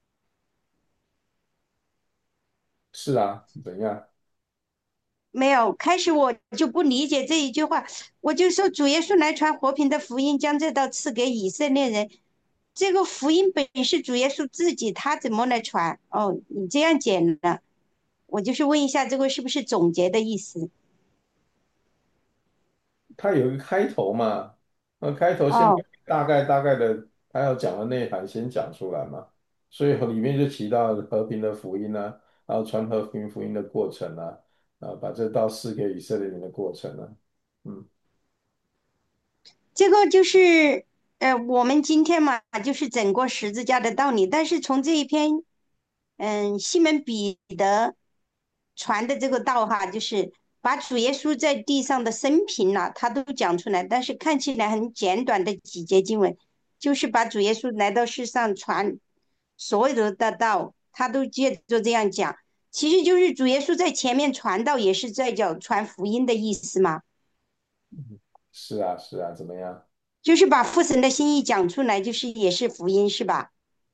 是啊，怎样？ 没有，开始我就不理解这一句话，我就说主耶稣来传和平的福音，将这道赐给以色列人。这个福音本是主耶稣自己，他怎么来传？哦，你这样解了，我就是问一下，这个是不是总结的意思？ 它有一个开头嘛，那开头先把哦， 大概大概的他要讲的内涵先讲出来嘛，所以里面就提到和平的福音啊，然后传和平福音的过程啊，啊，把这道赐给以色列人的过程啊，嗯。 这个就是呃，我们今天嘛，就是整个十字架的道理。但是从这一篇，嗯，西门彼得传的这个道哈，就是把主耶稣在地上的生平呐、他都讲出来。但是看起来很简短的几节经文，就是把主耶稣来到世上传所有的大道，他都接着这样讲。其实就是主耶稣在前面传道，也是在讲传福音的意思嘛， 是啊，是啊，怎么样？ 就是把父神的心意讲出来，就是也是福音，是吧？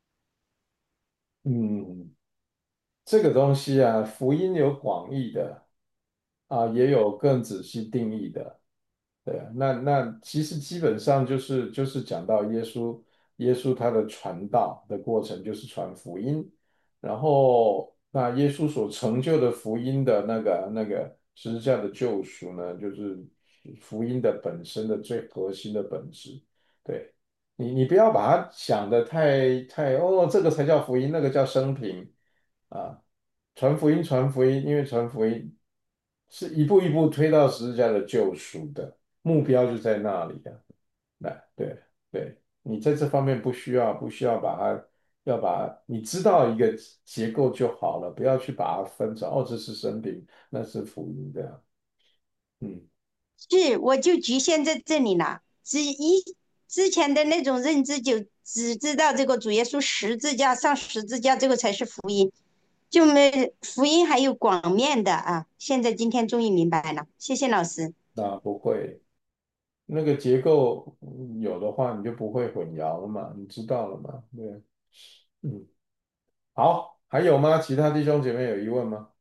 嗯，这个东西啊，福音有广义的啊，也有更仔细定义的。对啊，那那其实基本上就是就是讲到耶稣，耶稣他的传道的过程就是传福音，然后那耶稣所成就的福音的那个那个十字架的救赎呢，就是福音的本身的最核心的本质。对，你你不要把它想的太太哦，这个才叫福音，那个叫生平啊，传福音传福音，因为传福音是一步一步推到十字架的救赎的。目标就在那里啊。那对对，你在这方面不需要不需要把它要把你知道一个结构就好了，不要去把它分成哦，这是生病，那是福音这样。嗯， 是，我就局限在这里了。之一之前的那种认知，就只知道这个主耶稣十字架上十字架，这个才是福音，就没福音还有广面的啊。现在今天终于明白了，谢谢老师。 那不会那个结构嗯有的话，你就不会混淆了嘛，你知道了嘛？对，嗯，好，还有吗？其他弟兄姐妹有疑问吗？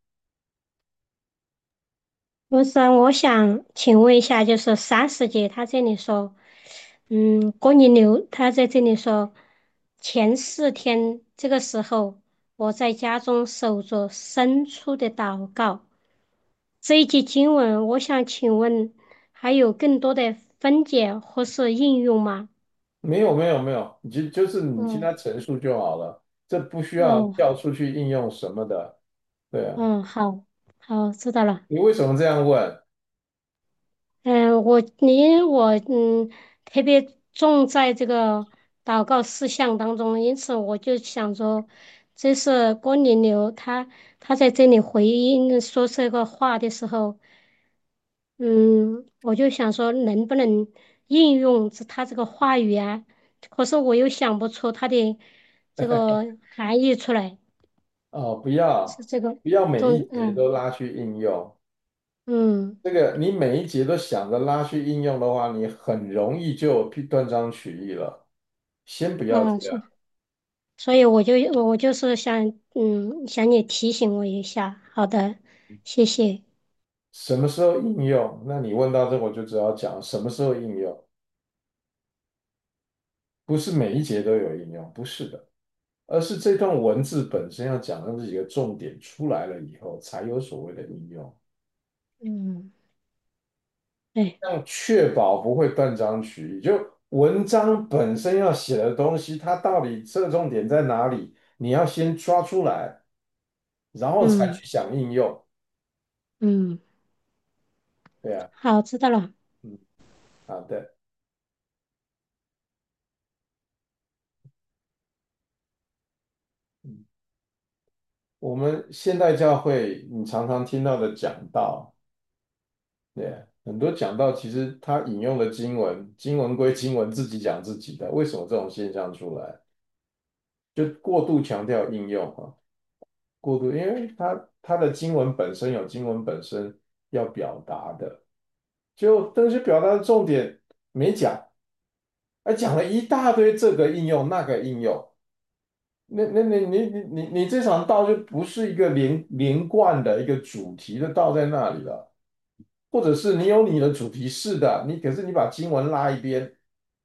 不是，我想请问一下，就是三十节他这里说，嗯，郭尼流他在这里说，前四天这个时候，我在家中守着伸出的祷告。这一节经文，我想请问，还有更多的分解或是应用吗？ 没有没有没有，你就就是你听嗯他陈述就好了，这不需要嗯跳出去应用什么的。对啊， 嗯，好，好，知道了。 你为什么这样问？ 嗯，我因为我嗯特别重在这个祷告事项当中，因此我就想着，这是郭尼流他他在这里回应说这个话的时候，嗯，我就想说能不能应用这他这个话语啊， 可是我又想不出它的这个含义出来， 哦，不要是这个不要每一中， 节都嗯拉去应用。 嗯这个你每一节都想着拉去应用的话，你很容易就断章取义了。先不要嗯， 这样。 所所以我就我就是想嗯想你提醒我一下，好的，谢谢， 什么时候应用？那你问到这，我就只要讲什么时候应用，不是每一节都有应用，不是的，而是这段文字本身要讲的这几个重点出来了以后，才有所谓的应用。 嗯，对， 这样确保不会断章取义。就文章本身要写的东西，它到底侧重点在哪里，你要先抓出来，然后才嗯去想应用。 嗯， 对呀， 好，知道了， 嗯，好的。嗯，我们现代教会，你常常听到的讲道，对，很多讲道其实他引用的经文，经文归经文，自己讲自己的。为什么这种现象出来？就过度强调应用啊，过度，因为他他的经文本身有经文本身要表达的，就但是表达的重点没讲，还讲了一大堆这个应用那个应用。那那那你你你你这场道就不是一个连连贯的一个主题的道在那里了，或者是你有你的主题是的，你可是你把经文拉一边，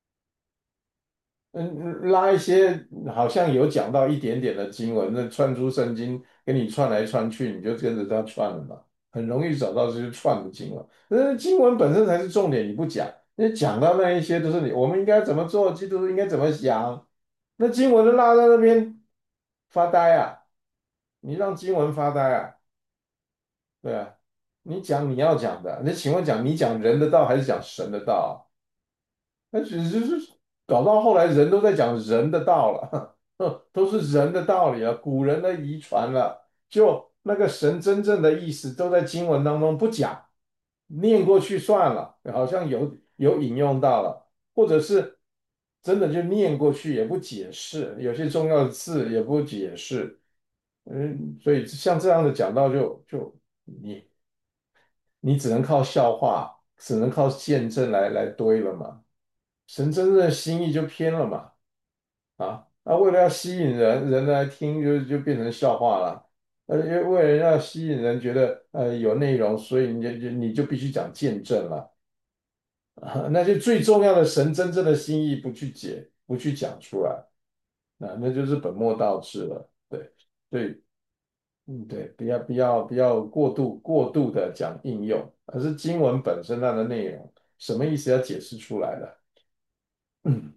嗯，拉一些好像有讲到一点点的经文，那串出圣经给你串来串去，你就跟着它串了嘛，很容易找到这些串的经文。那经文本身才是重点，你不讲，你讲到那一些都是你我们应该怎么做，基督徒应该怎么想，那经文都拉在那边发呆啊，你让经文发呆啊，对啊，你讲你要讲的，那请问讲你讲人的道还是讲神的道啊？那只是搞到后来，人都在讲人的道了，都是人的道理了，古人的遗传了。就那个神真正的意思都在经文当中不讲，念过去算了，好像有有引用到了，或者是真的就念过去也不解释，有些重要的字也不解释。嗯，所以像这样的讲道就就你你只能靠笑话，只能靠见证来来堆了嘛。神真正的心意就偏了嘛，啊，那为了要吸引人，人来听就就变成笑话了，呃，因为为了要吸引人觉得呃有内容，所以你就就你就必须讲见证了，啊，那就最重要的神真正的心意不去解，不去讲出来，那那就是本末倒置了，对对，嗯对，不要不要不要过度过度的讲应用，而是经文本身它的内容什么意思要解释出来的。嗯，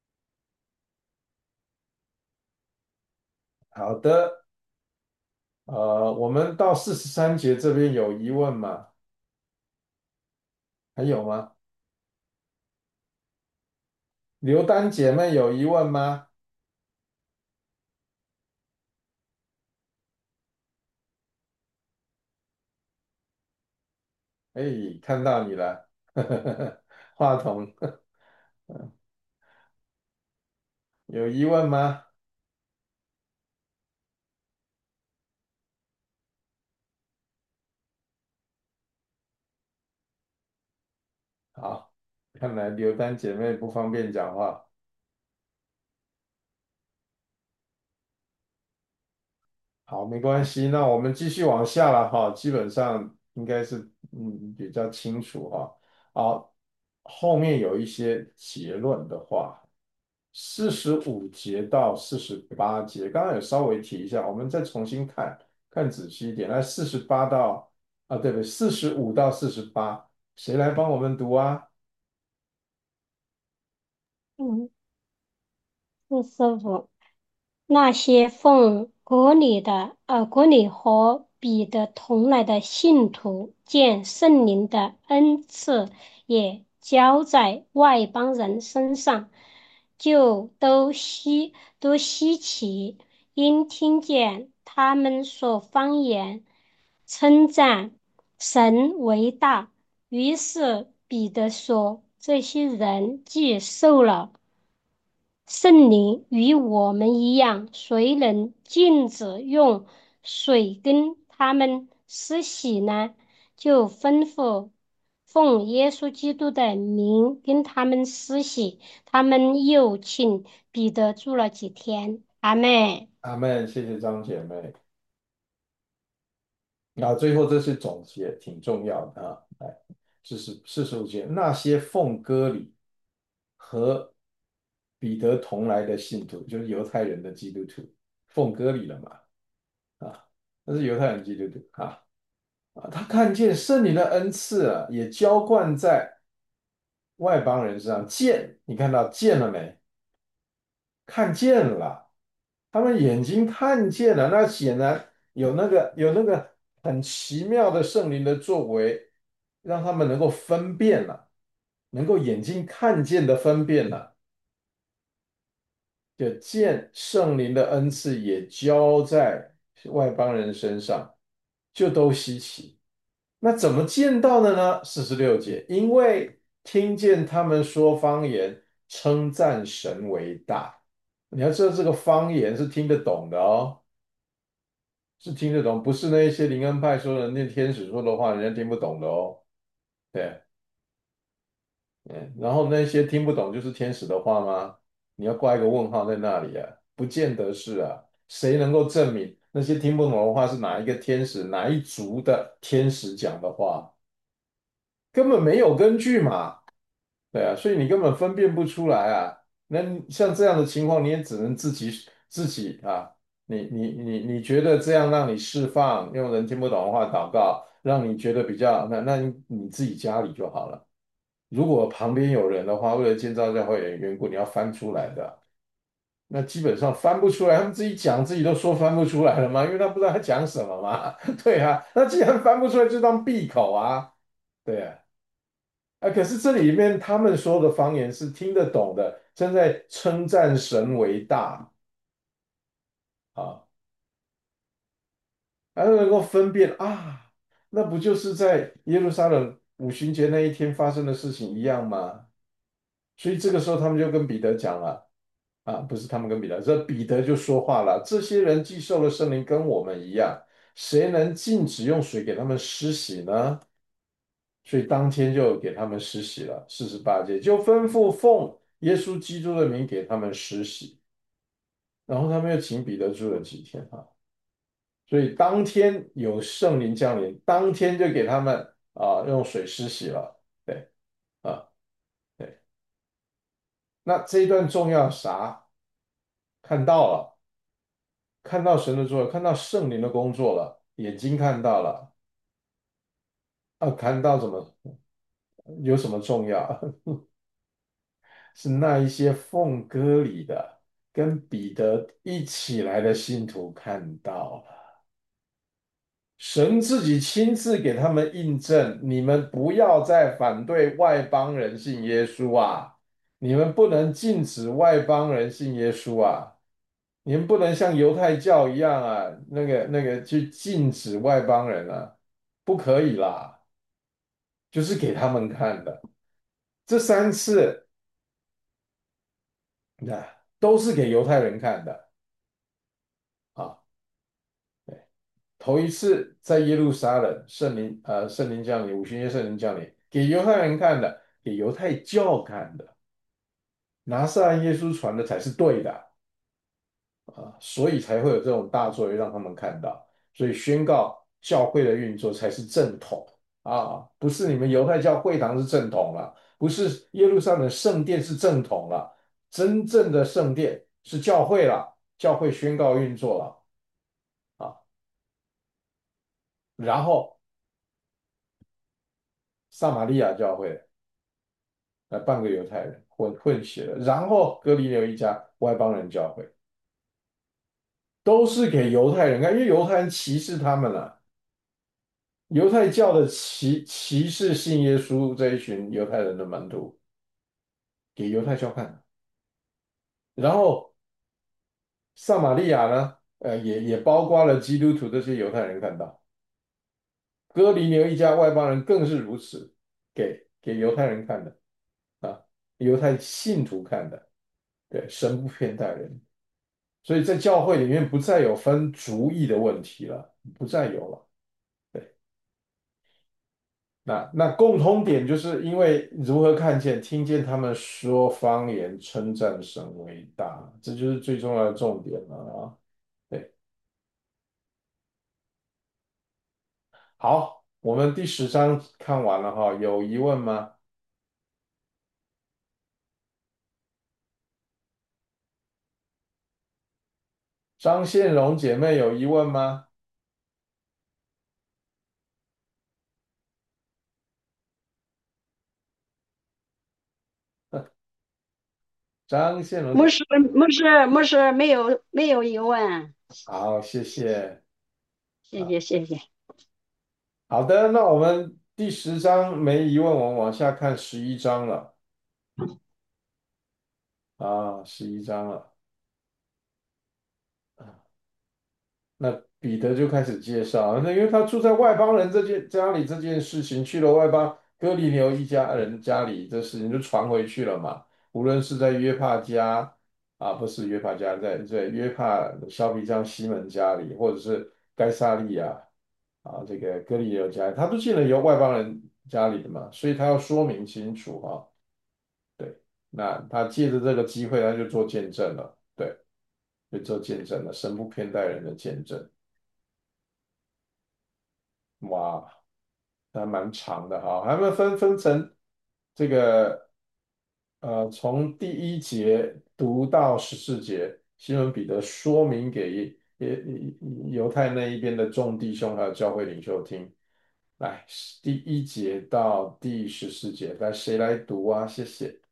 好的。呃，我们到四十三节这边有疑问吗？还有吗？刘丹姐妹有疑问吗？哎，看到你了，话筒有疑问吗？好，看来刘丹姐妹不方便讲话。好，没关系，那我们继续往下了哈，基本上应该是嗯比较清楚哈。好，后面有一些结论的话，四十五节到四十八节，刚刚有稍微提一下，我们再重新看看仔细一点。来，四十八到啊，对不对？四十五到四十八，谁来帮我们读啊？ 嗯，是师傅。那些奉国里的呃国里和彼得同来的信徒，见圣灵的恩赐也交在外邦人身上，就都稀都稀奇，因听见他们说方言，称赞神为大。于是彼得说：这些人既受了。 圣灵与我们一样，谁能禁止用水跟他们施洗呢？就吩咐奉耶稣基督的名跟他们施洗。他们又请彼得住了几天。阿妹， 阿门，谢谢张姐妹。然后最后这是总结，挺重要的啊。来，四十四十五节，那些奉割礼和彼得同来的信徒，就是犹太人的基督徒，奉割礼了嘛？啊，那是犹太人基督徒啊啊，他看见圣灵的恩赐啊，也浇灌在外邦人身上。见，你看到见了没？看见了，他们眼睛看见了，那显然有那个有那个很奇妙的圣灵的作为，让他们能够分辨了，能够眼睛看见的分辨了。就见圣灵的恩赐也交在外邦人身上，就都稀奇。那怎么见到的呢？四十六节，因为听见他们说方言，称赞神为大。你要知道，这个方言是听得懂的哦，是听得懂，不是那一些灵恩派说的那天使说的话，人家听不懂的哦。对，嗯，然后那些听不懂就是天使的话吗？你要挂一个问号在那里啊，不见得是啊。谁能够证明那些听不懂的话是哪一个天使、哪一族的天使讲的话？根本没有根据嘛。对啊，所以你根本分辨不出来啊。那像这样的情况，你也只能自己自己啊，你你你你觉得这样让你释放，用人听不懂的话祷告，让你觉得比较，那那你你自己家里就好了。如果旁边有人的话，为了建造教会的缘故，你要翻出来的，那基本上翻不出来，他们自己讲自己都说翻不出来了嘛，因为他不知道他讲什么嘛。对啊，那既然翻不出来，就当闭口啊。对啊。啊，可是这里面他们说的方言是听得懂的，正在称赞神为大啊，还能够分辨啊，那不就是在耶路撒冷五旬节那一天发生的事情一样吗？所以这个时候他们就跟彼得讲了啊，不是他们跟彼得，这彼得就说话了，这些人既受了圣灵，跟我们一样，谁能禁止用水给他们施洗呢？所以当天就给他们施洗了，四十八节就吩咐奉耶稣基督的名给他们施洗，然后他们又请彼得住了几天啊，所以当天有圣灵降临，当天就给他们啊用水施洗了，对啊对，那这一段重要啥？看到了，看到神的作为，看到圣灵的工作了，眼睛看到了啊，看到怎么有什么重要？是那一些奉歌里的，跟彼得一起来的信徒看到了，神自己亲自给他们印证：你们不要再反对外邦人信耶稣啊！你们不能禁止外邦人信耶稣啊！你们不能像犹太教一样啊，那个那个去禁止外邦人啊，不可以啦，就是给他们看的。这三次，那都是给犹太人看的啊。头一次在耶路撒冷，圣灵呃圣灵降临，五旬节圣灵降临，给犹太人看的，给犹太教看的，拿撒勒耶稣传的才是对的啊，所以才会有这种大作为让他们看到，所以宣告教会的运作才是正统啊，不是你们犹太教会堂是正统了，不是耶路撒冷圣殿是正统了，真正的圣殿是教会了，教会宣告运作了啊，然后撒玛利亚教会。呃，半个犹太人混混血的，然后哥林流一家外邦人教会，都是给犹太人看，因为犹太人歧视他们了，犹太教的歧歧视信耶稣这一群犹太人的门徒，给犹太教看，然后撒玛利亚呢，呃，也也包括了基督徒这些犹太人看到，哥林流一家外邦人更是如此，给给犹太人看的啊，犹太信徒看的。 对，神不偏待人，所以在教会里面不再有分族裔的问题了，不再有了。对，那那共通点就是因为如何看见、听见他们说方言，称赞神为大，这就是最重要的重点了啊。对，好，我们第十章看完了哈，有疑问吗？张宪荣姐妹有疑问吗？张宪荣姐， 牧师，牧师，牧师，没有没有疑问， 好，谢谢。 谢谢谢谢。 好的，那我们第十章没疑问，我们往下看十一章了啊，十一章了。那彼得就开始介绍，那因为他住在外邦人这件家里这件事情，去了外邦哥尼流一家人家里，这事情就传回去了嘛。无论是在约帕家啊，不是约帕家，在在约帕小皮匠西门家里，或者是该撒利亚啊，这个哥尼流家里，他都进了由外邦人家里的嘛，所以他要说明清楚啊。对，那他借着这个机会，他就做见证了，对，就做见证了，神不偏待人的见证。哇，还蛮长的哈，还们分分成这个呃，从第一节读到十四节，西门彼得说明给也犹太那一边的众弟兄还有教会领袖听。来，第一节到第十四节，来谁来读啊？谢谢。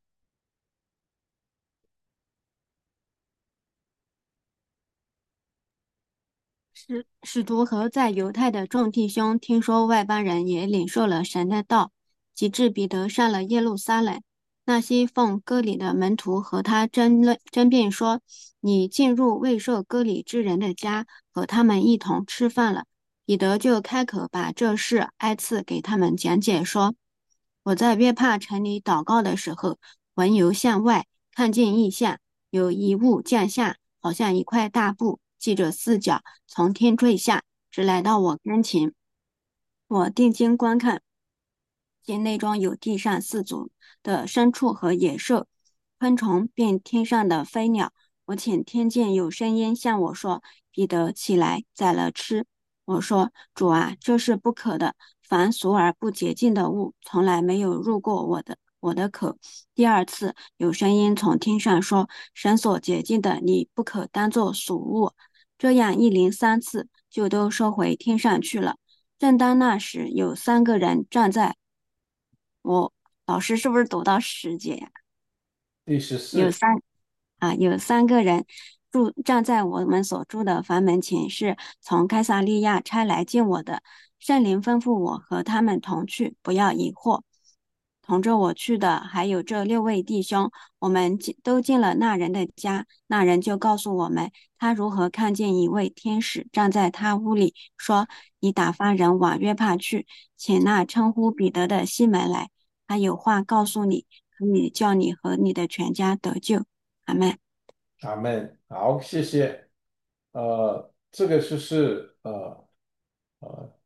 使使徒和在犹太的众弟兄听说外邦人也领受了神的道，及至彼得上了耶路撒冷，那些奉割礼的门徒和他争论争辩说：“你进入未受割礼之人的家，和他们一同吃饭了。”彼得就开口把这事挨次给他们讲解说：“我在约帕城里祷告的时候，魂游向外，看见异象，有一物降下，好像一块大布，系着四角，从天坠下，直来到我跟前。我定睛观看，见内中有地上四足的牲畜和野兽、昆虫，并天上的飞鸟。我请听见有声音向我说：彼得，起来，宰了吃。我说：主啊，这是不可的。凡俗而不洁净的物，从来没有入过我的我的口。第二次，有声音从天上说：神所洁净的，你不可当作俗物。这样一连三次，就都收回天上去了。正当那时，有三个人站在我老师是不是读到十节呀？ 第十四， 有三啊，有三个人住站在我们所住的房门前，是从该撒利亚差来见我的。圣灵吩咐我和他们同去，不要疑惑。同着我去的还有这六位弟兄，我们进都进了那人的家。那人就告诉我们，他如何看见一位天使站在他屋里，说：“你打发人往约帕去，请那称呼彼得的西门来，他有话告诉你，可以叫你和你的全家得救。”阿门。 阿门。好，谢谢。呃，这个就是呃。呃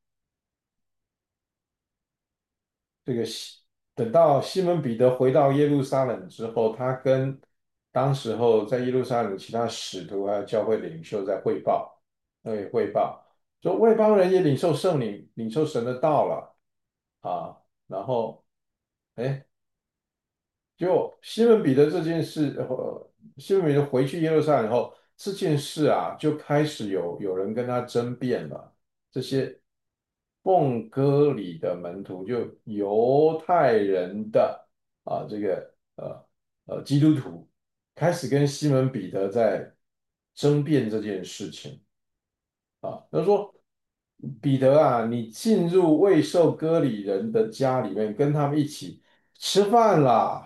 这个西等到西门彼得回到耶路撒冷之后，他跟当时候在耶路撒冷其他使徒还有教会领袖在汇报，对，汇报说外邦人也领受圣灵，领受神的道了啊。然后，哎，就西门彼得这件事，呃，西门彼得回去耶路撒冷以后，这件事啊，就开始有有人跟他争辩了。这些奉割礼的门徒，就犹太人的啊，这个呃呃基督徒，开始跟西门彼得在争辩这件事情啊。他说：“彼得啊，你进入未受割礼人的家里面，跟他们一起吃饭啦。”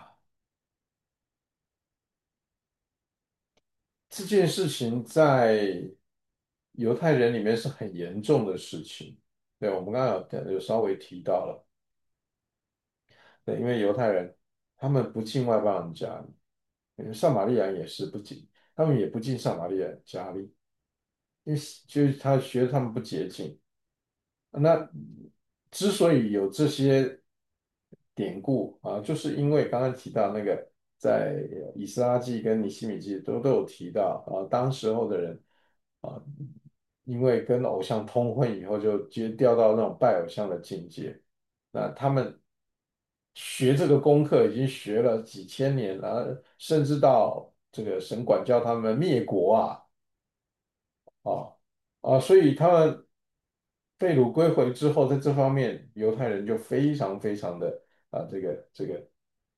这件事情在犹太人里面是很严重的事情。对，我们刚刚有有稍微提到了。对，因为犹太人他们不进外邦人家里， 呃撒玛利亚也是不进，他们也不进撒玛利亚家里，因为就是他觉得他们不洁净。那之所以有这些典故啊，就是因为刚刚提到那个在以斯拉记跟尼希米记都都有提到啊，当时候的人啊，因为跟偶像通婚以后，就直接掉到那种拜偶像的境界。那他们学这个功课已经学了几千年了，甚至到这个神管教他们灭国啊。啊啊，所以他们被掳归回之后，在这方面犹太人就非常非常的啊，这个这个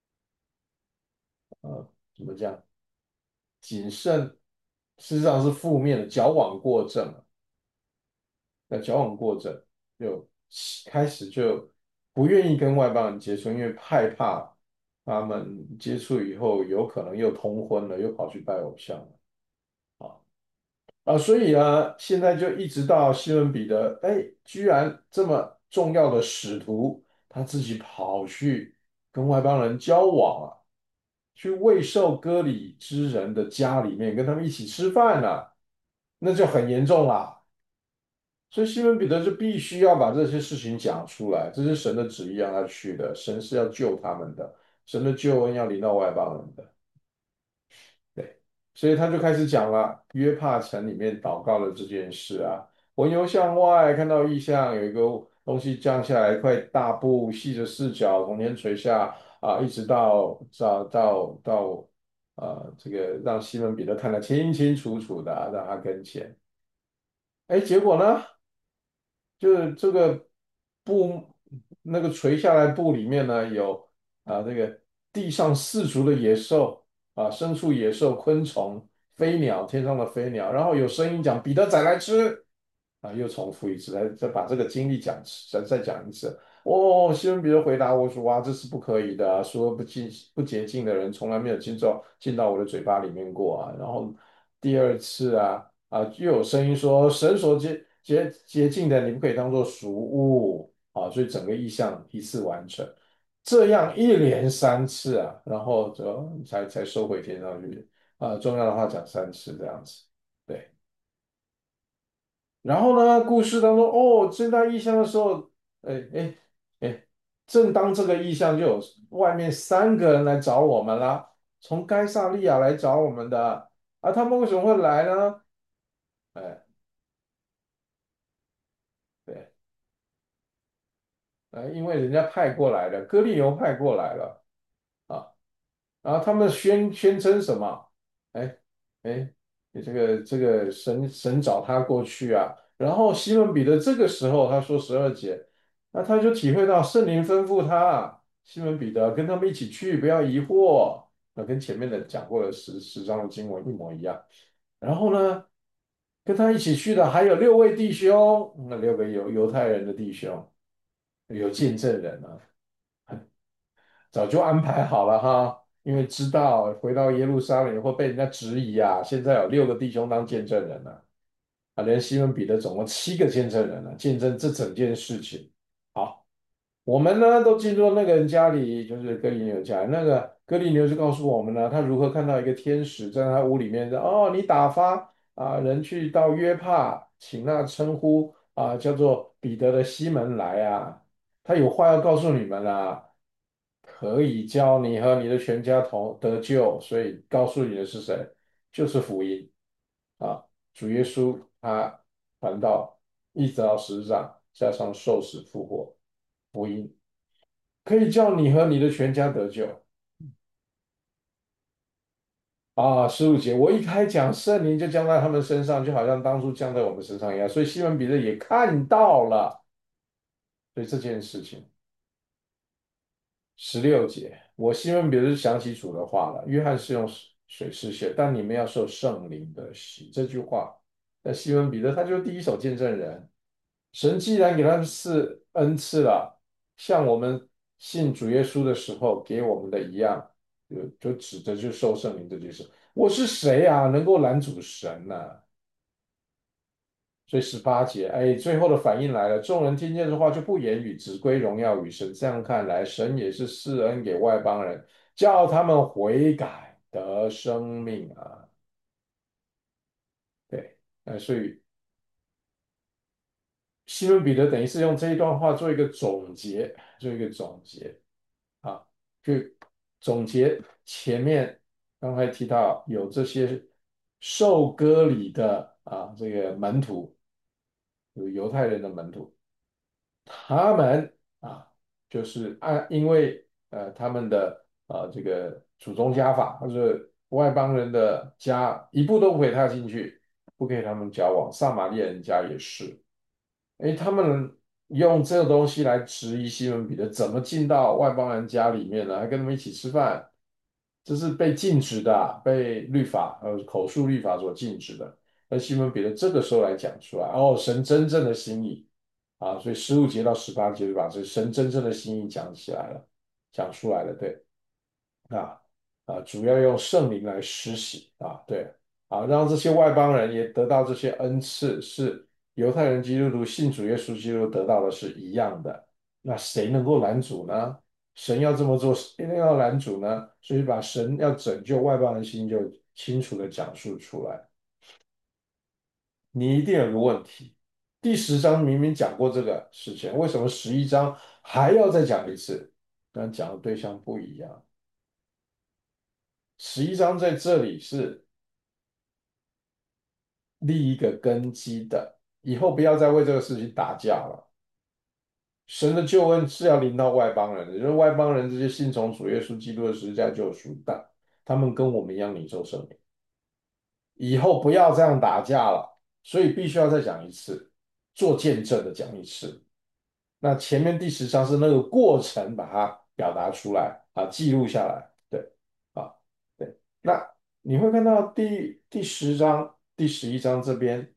呃，怎么讲，谨慎，事实上是负面的，矫枉过正啊。那矫枉过正，就开始就不愿意跟外邦人接触，因为害怕他们接触以后有可能又通婚了，又跑去拜偶像了。啊。啊，所以呢，现在就一直到西门彼得，哎，居然这么重要的使徒，他自己跑去跟外邦人交往啊，去未受割礼之人的家里面跟他们一起吃饭呢，那就很严重啦。所以西门彼得就必须要把这些事情讲出来，这是神的旨意让他去的，神是要救他们的，神的救恩要临到外邦人的。对，所以他就开始讲了约帕城里面祷告的这件事啊。魂游向外，看到异象，有一个东西降下来，一块大布，系着四角，从天垂下啊，一直到到到到呃，这个让西门彼得看得清清楚楚的啊，在他跟前。哎，结果呢？就是这个布那个垂下来布里面呢，有啊这个地上四足的野兽啊，牲畜、野兽、昆虫、飞鸟，天上的飞鸟，然后有声音讲："彼得宰来吃。"啊，又重复一次，再再把这个经历讲再再讲一次。哦，西门彼得回答我说："哇，这是不可以的啊，说不净不洁净的人，从来没有进到进到我的嘴巴里面过啊。"然后第二次啊。啊，又有声音说神所洁洁洁净的，你不可以当做俗物啊，所以整个意象一次完成，这样一连三次啊，然后就才才收回天上去啊，重要的话讲三次这样子。对，然后呢，故事当中哦，正当意象的时候，哎哎哎，正当这个意象就有外面三个人来找我们啦，从该萨利亚来找我们的。啊，他们为什么会来呢？哎，对。呃，因为人家派过来了，哥利流派过来了啊，然后他们宣宣称什么？哎哎，你这个这个神神找他过去啊，然后西门彼得这个时候他说十二节，那他就体会到圣灵吩咐他，西门彼得跟他们一起去，不要疑惑，那跟前面的讲过的十十章的经文一模一样。然后呢，跟他一起去的还有六位弟兄，那六个犹犹太人的弟兄。有见证人啊，早就安排好了哈，因为知道回到耶路撒冷会被人家质疑啊。现在有六个弟兄当见证人了啊，连西门彼得总共七个见证人了，见证这整件事情。好，我们呢都进入那个人家里，就是哥林流家里。那个哥林流就告诉我们呢，他如何看到一个天使在他屋里面说：“哦，你打发啊人去到约帕，请那称呼啊叫做彼得的西门来啊，他有话要告诉你们啦。”可以叫你和你的全家同得救，所以告诉你的是谁？就是福音啊！主耶稣他传道一直到十字架，加上受死复活，福音可以叫你和你的全家得救啊！十五节，我一开讲，圣灵就降在他们身上，就好像当初降在我们身上一样。所以西门彼得也看到了，所以这件事情。十六节，我西门彼得想起主的话了。约翰是用水水施洗，但你们要受圣灵的洗。这句话，那西门彼得他就是第一手见证人。神既然给他们赐恩赐了，像我们信主耶稣的时候给我们的一样，就就指着就受圣灵这件事。我是谁啊，能够拦阻神呢、所以十八节，哎，最后的反应来了，众人听见这话就不言语，只归荣耀与神。这样看来，神也是施恩给外邦人，叫他们悔改。 得生命啊。对，那所以西门彼得等于是用这一段话做一个总结，做一个总结啊，就总结前面刚才提到有这些受割礼的啊，这个门徒，有犹太人的门徒，他们啊，就是按因为呃他们的啊这个祖宗家法，或者外邦人的家一步都不可以踏进去，不可以他们交往，撒玛利亚人家也是。诶，他们用这个东西来质疑西门彼得怎么进到外邦人家里面了，还跟他们一起吃饭，这是被禁止的啊，被律法呃口述律法所禁止的。而西门彼得这个时候来讲出来，哦，神真正的心意啊，所以十五节到十八节就把这神真正的心意讲起来了，讲出来了，对。啊啊，主要用圣灵来施洗啊，对啊，让这些外邦人也得到这些恩赐，是犹太人基督徒信主耶稣基督得到的是一样的。那谁能够拦阻呢？神要这么做，一定要拦阻呢？所以把神要拯救外邦人心就清楚的讲述出来。你一定有个问题，第十章明明讲过这个事情，为什么十一章还要再讲一次？但讲的对象不一样。十一章在这里是立一个根基的，以后不要再为这个事情打架了。神的救恩是要临到外邦人的，就是外邦人这些信从主耶稣基督的十字架救赎，但他们跟我们一样领受圣灵。以后不要这样打架了，所以必须要再讲一次，做见证的讲一次。那前面第十章是那个过程，把它表达出来啊，记录下来，对啊，对。那你会看到第第十章、第十一章这边。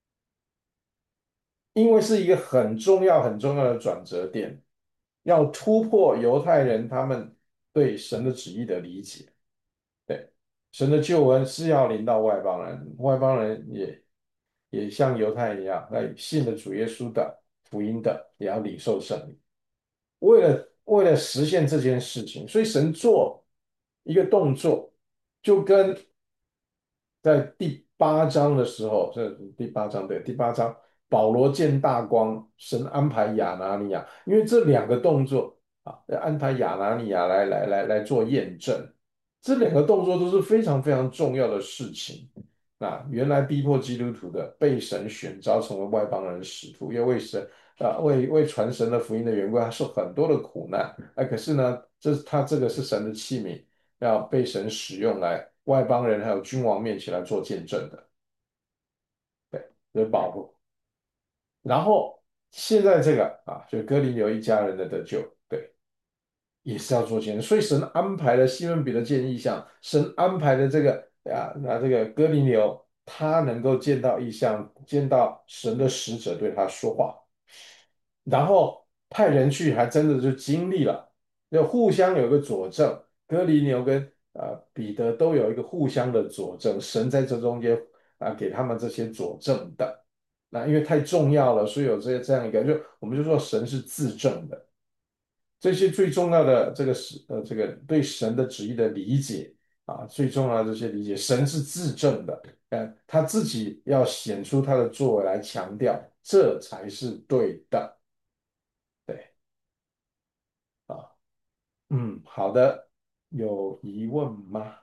因为是一个很重要、很重要的转折点，要突破犹太人他们对神的旨意的理解。对，神的救恩是要临到外邦人，外邦人也也像犹太人一样，那信了主耶稣的福音的，也要领受圣灵。为了为了实现这件事情，所以神做一个动作，就跟在第八章的时候，这第八章对，第八章保罗见大光，神安排亚拿尼亚，因为这两个动作啊，安排亚拿尼亚来来来来做验证，这两个动作都是非常非常重要的事情。那原来逼迫基督徒的被神选召成为外邦人使徒，要为神啊为为传神的福音的缘故，他受很多的苦难。哎，可是呢，这他这个是神的器皿，要被神使用来外邦人还有君王面前来做见证的，对，的保护。然后现在这个啊，就哥林流一家人的得救，对，也是要做见证。所以神安排了西门彼得见异象，神安排的这个啊，那这个哥林流他能够见到异象，见到神的使者对他说话。然后派人去，还真的就经历了，就互相有个佐证。哥尼流跟呃彼得都有一个互相的佐证，神在这中间啊给他们这些佐证的。那因为太重要了，所以有这这样一个，就我们就说神是自证的。这些最重要的这个是呃这个对神的旨意的理解啊，最重要的这些理解，神是自证的，呃，他自己要显出他的作为来强调，这才是对的。对啊，嗯，好的，有疑问吗？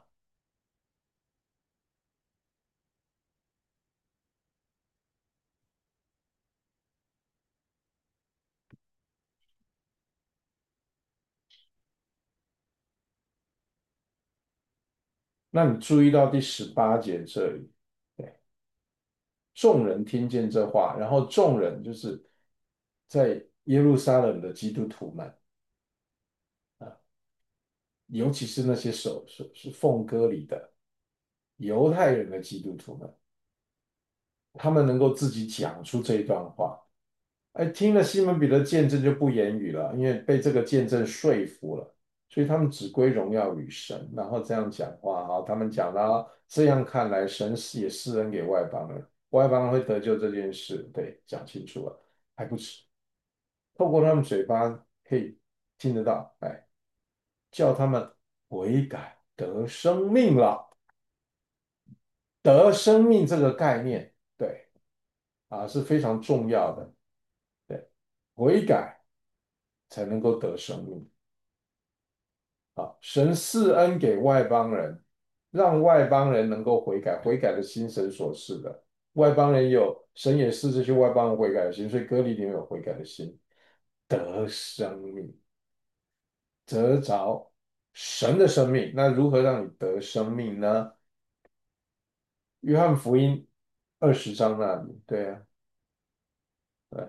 那你注意到第十八节这里，对，众人听见这话，然后众人就是在耶路撒冷的基督徒们啊，尤其是那些守是是奉割礼的犹太人的基督徒们，他们能够自己讲出这一段话，哎，听了西门彼得见证就不言语了，因为被这个见证说服了，所以他们只归荣耀与神，然后这样讲话啊，他们讲到这样看来，神是也施恩给外邦人，外邦人会得救这件事，对，讲清楚了，还不止，透过他们嘴巴可以听得到，哎，叫他们悔改， 得生命了。得生命这个概念，对啊，是非常重要的。对，悔改才能够得生命。啊，神赐恩给外邦人，让外邦人能够悔改，悔改的心神所赐的。外邦人有，神也是这些外邦人悔改的心，所以割礼里面有悔改的心，得生命，得着神的生命。那如何让你得生命呢？约翰福音二十章那里，对啊，对，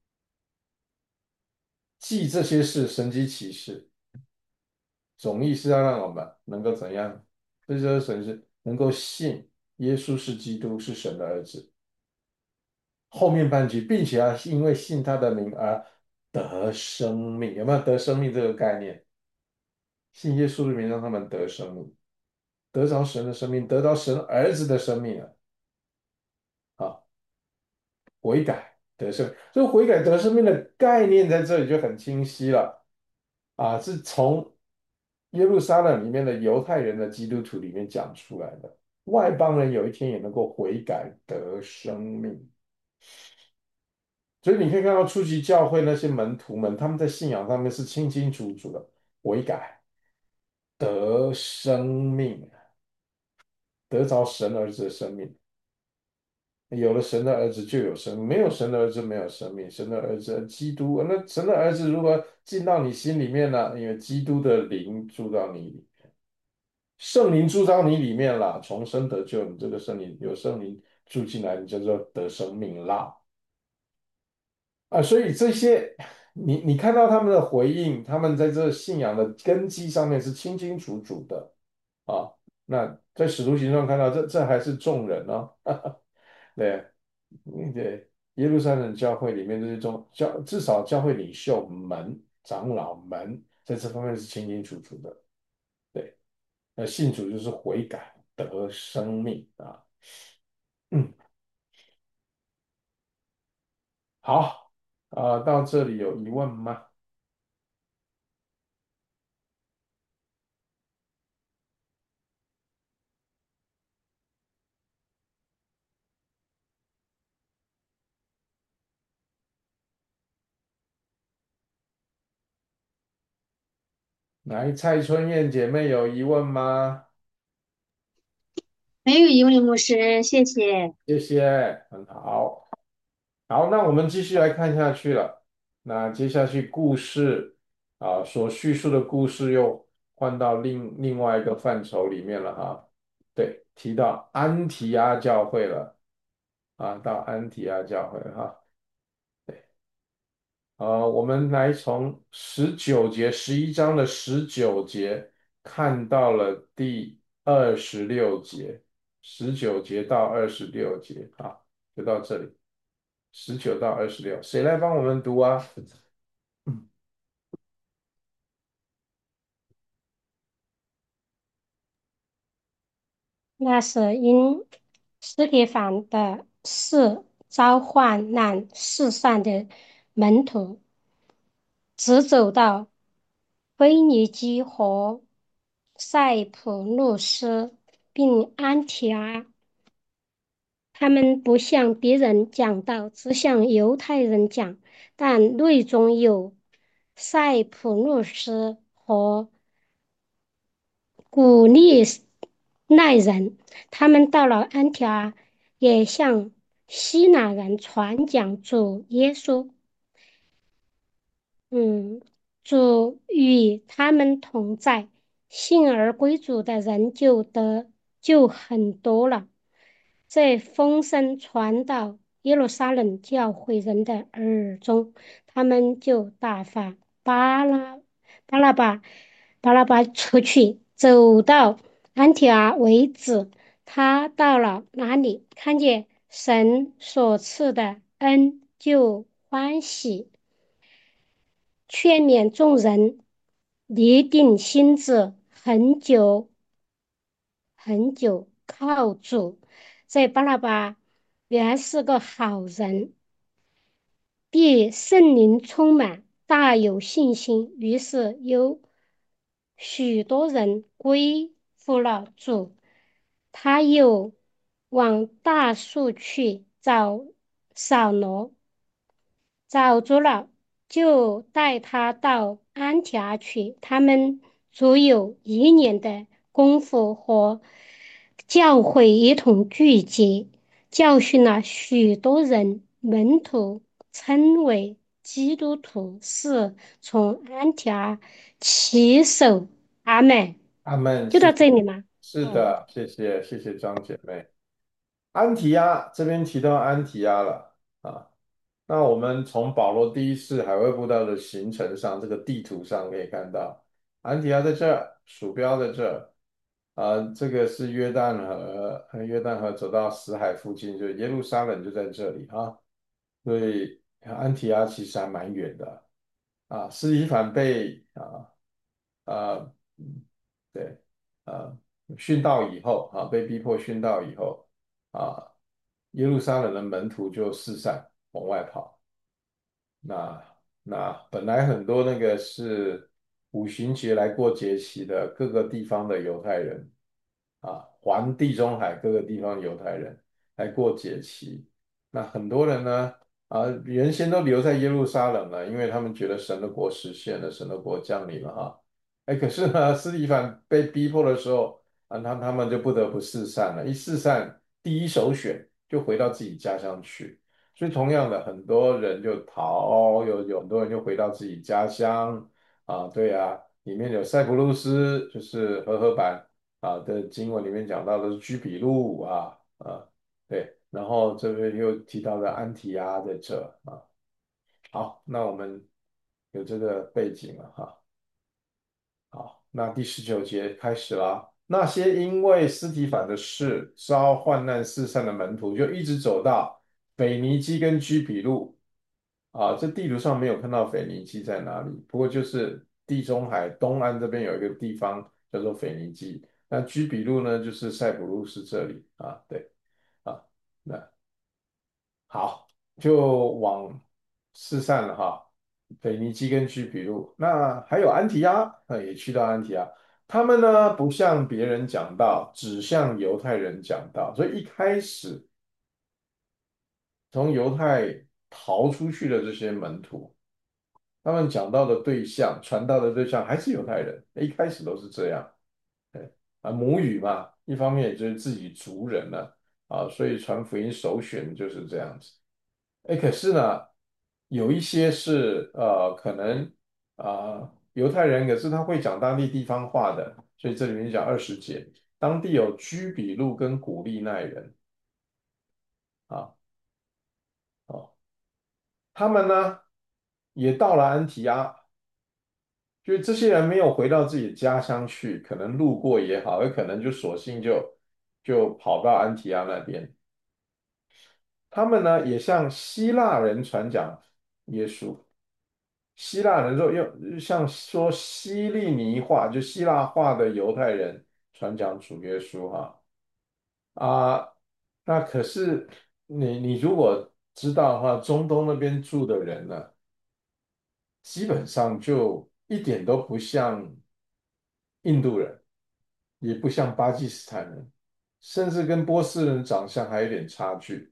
记这些事，神迹奇事，总意是要让我们能够怎样？这就是神是能够信耶稣是基督，是神的儿子。后面半句，并且要因为信他的名而得生命，有没有得生命这个概念？信耶稣的名让他们得生命，得着神的生命，得到神儿子的生命啊！啊，悔改得生，这个悔改得生命的概念在这里就很清晰了啊，是从耶路撒冷里面的犹太人的基督徒里面讲出来的。外邦人有一天也能够悔改得生命。所以你可以看到初级教会那些门徒们，他们在信仰上面是清清楚楚的悔改得生命，得着神儿子的生命。有了神的儿子就有生命，没有神的儿子没有生命。神的儿子基督，那神的儿子如果进到你心里面呢？因为基督的灵住到你里面，圣灵住到你里面了，重生得救，你这个圣灵有圣灵住进来，你就叫做得生命啦。啊，所以这些你你看到他们的回应，他们在这信仰的根基上面是清清楚楚的啊。那在使徒行传看到这这还是众人哦，对，嗯对，耶路撒冷教会里面这些众教至少教会领袖们、长老们在这方面是清清楚楚的。对，那信主就是悔改得生命啊。嗯，好啊，到这里有疑问吗？来，蔡春燕姐妹有疑问吗？ 没有疑问，牧师，谢谢。 谢谢，很好。好，那我们继续来看下去了。那接下去故事啊，所叙述的故事又换到另另外一个范畴里面了哈。对，提到安提阿教会了啊，到安提阿教会了哈。呃，我们来从十九节，十一章的十九节看到了第二十六节，十九节到二十六节，好，就到这里，十九到二十六，谁来帮我们读啊？ 那是因斯提凡的事召唤那世上的门徒，直走到腓尼基和塞浦路斯，并安提阿。他们不向别人讲道，只向犹太人讲，但内中有塞浦路斯和古利奈人。他们到了安提阿，也向希腊人传讲主耶稣。嗯，主与他们同在，信而归主的人就得就很多了。这风声传到耶路撒冷教会人的耳中，他们就打发巴拉巴拉巴巴拉巴出去，走到安提阿为止。他到了那里，看见神所赐的恩，就欢喜，劝勉众人立定心志，很久很久靠主。这巴拉巴原是个好人，被圣灵充满，大有信心。于是有许多人归服了主。他又往大树去找扫罗，找着了，就带他到安提阿去。他们足有一年的功夫和教会一同聚集，教训了许多人。门徒称为基督徒，是从安提阿起手。阿门。 阿门， 就到谢谢。 这里吗？哦。 是的，谢谢谢谢张姐妹。安提阿这边提到安提阿了啊，那我们从保罗第一次海外布道的行程上，这个地图上可以看到，安提阿在这儿，鼠标在这儿，啊，这个是约旦河，呃约旦河走到死海附近，就耶路撒冷就在这里啊，所以安提阿其实还蛮远的啊。司提反被啊啊嗯对啊殉道以后啊，被逼迫殉道以后啊，耶路撒冷的门徒就四散往外跑。那那本来很多那个是五旬节来过节期的各个地方的犹太人啊，环地中海各个地方犹太人来过节期。那很多人呢啊，原先都留在耶路撒冷了，因为他们觉得神的国实现了，神的国降临了哈。哎，可是呢，司提反被逼迫的时候啊，他他们就不得不四散了。一四散，第一首选就回到自己家乡去。所以同样的，很多人就逃，有有很多人就回到自己家乡啊，对啊，里面有塞浦路斯，就是和合版啊的经文里面讲到的是居比路啊啊，对，然后这边又提到了安提阿在这啊，好，那我们有这个背景了哈。好，那第十九节开始了。那些因为斯提反的事遭患难四散的门徒，就一直走到腓尼基跟居比路。啊，这地图上没有看到腓尼基在哪里，不过就是地中海东岸这边有一个地方叫做腓尼基。那居比路呢，就是塞浦路斯这里啊，对啊，那好，就往四散了哈。腓尼基跟居比路，那还有安提阿，那也去到安提阿。他们呢，不向别人讲道，只向犹太人讲道。所以一开始从犹太逃出去的这些门徒，他们讲到的对象、传道的对象还是犹太人，一开始都是这样。对啊，母语嘛，一方面也就是自己族人呢啊，所以传福音首选就是这样子。哎，可是呢，有一些是呃，可能啊、犹太人，可是他会讲当地地方话的，所以这里面讲二十节，当地有居比路跟古利奈人啊，哦，他们呢也到了安提阿，就是这些人没有回到自己的家乡去，可能路过也好，有可能就索性就就跑到安提阿那边。他们呢也向希腊人传讲耶稣。希腊人说又像说希利尼话，就希腊话的犹太人传讲主耶稣哈啊，那可是你你如果知道的话，中东那边住的人呢，基本上就一点都不像印度人，也不像巴基斯坦人，甚至跟波斯人长相还有点差距。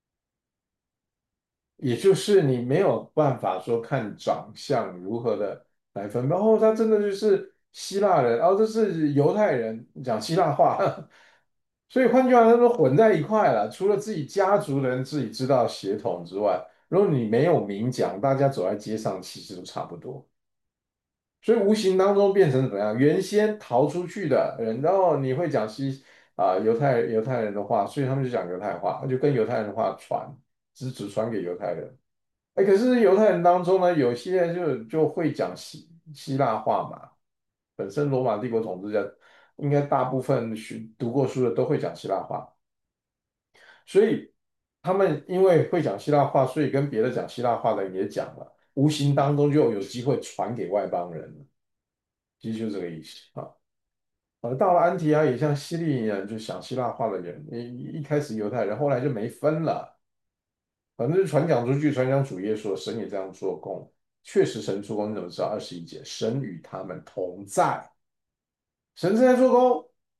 也就是你没有办法说看长相如何的来分辨，哦，他真的就是希腊人，哦，这是犹太人讲希腊话，所以换句话说，都混在一块了。除了自己家族的人自己知道血统之外，如果你没有明讲，大家走在街上其实都差不多。所以无形当中变成怎么样？原先逃出去的人，然后你会讲西啊、犹太犹太人的话，所以他们就讲犹太话，就跟犹太人的话传，只只传给犹太人。哎，可是犹太人当中呢，有些人就就会讲希希腊话嘛。本身罗马帝国统治者应该大部分学读过书的都会讲希腊话，所以他们因为会讲希腊话，所以跟别的讲希腊话的人也讲了，无形当中就有机会传给外邦人了。其实就这个意思啊。呃，到了安提阿，也像希利尼人，就讲希腊话的人，一一开始犹太人，后来就没分了。反正就传讲出去，传讲主耶稣，神也这样做工。确实，神做工，你怎么知道？二十一节，神与他们同在，神正在做工，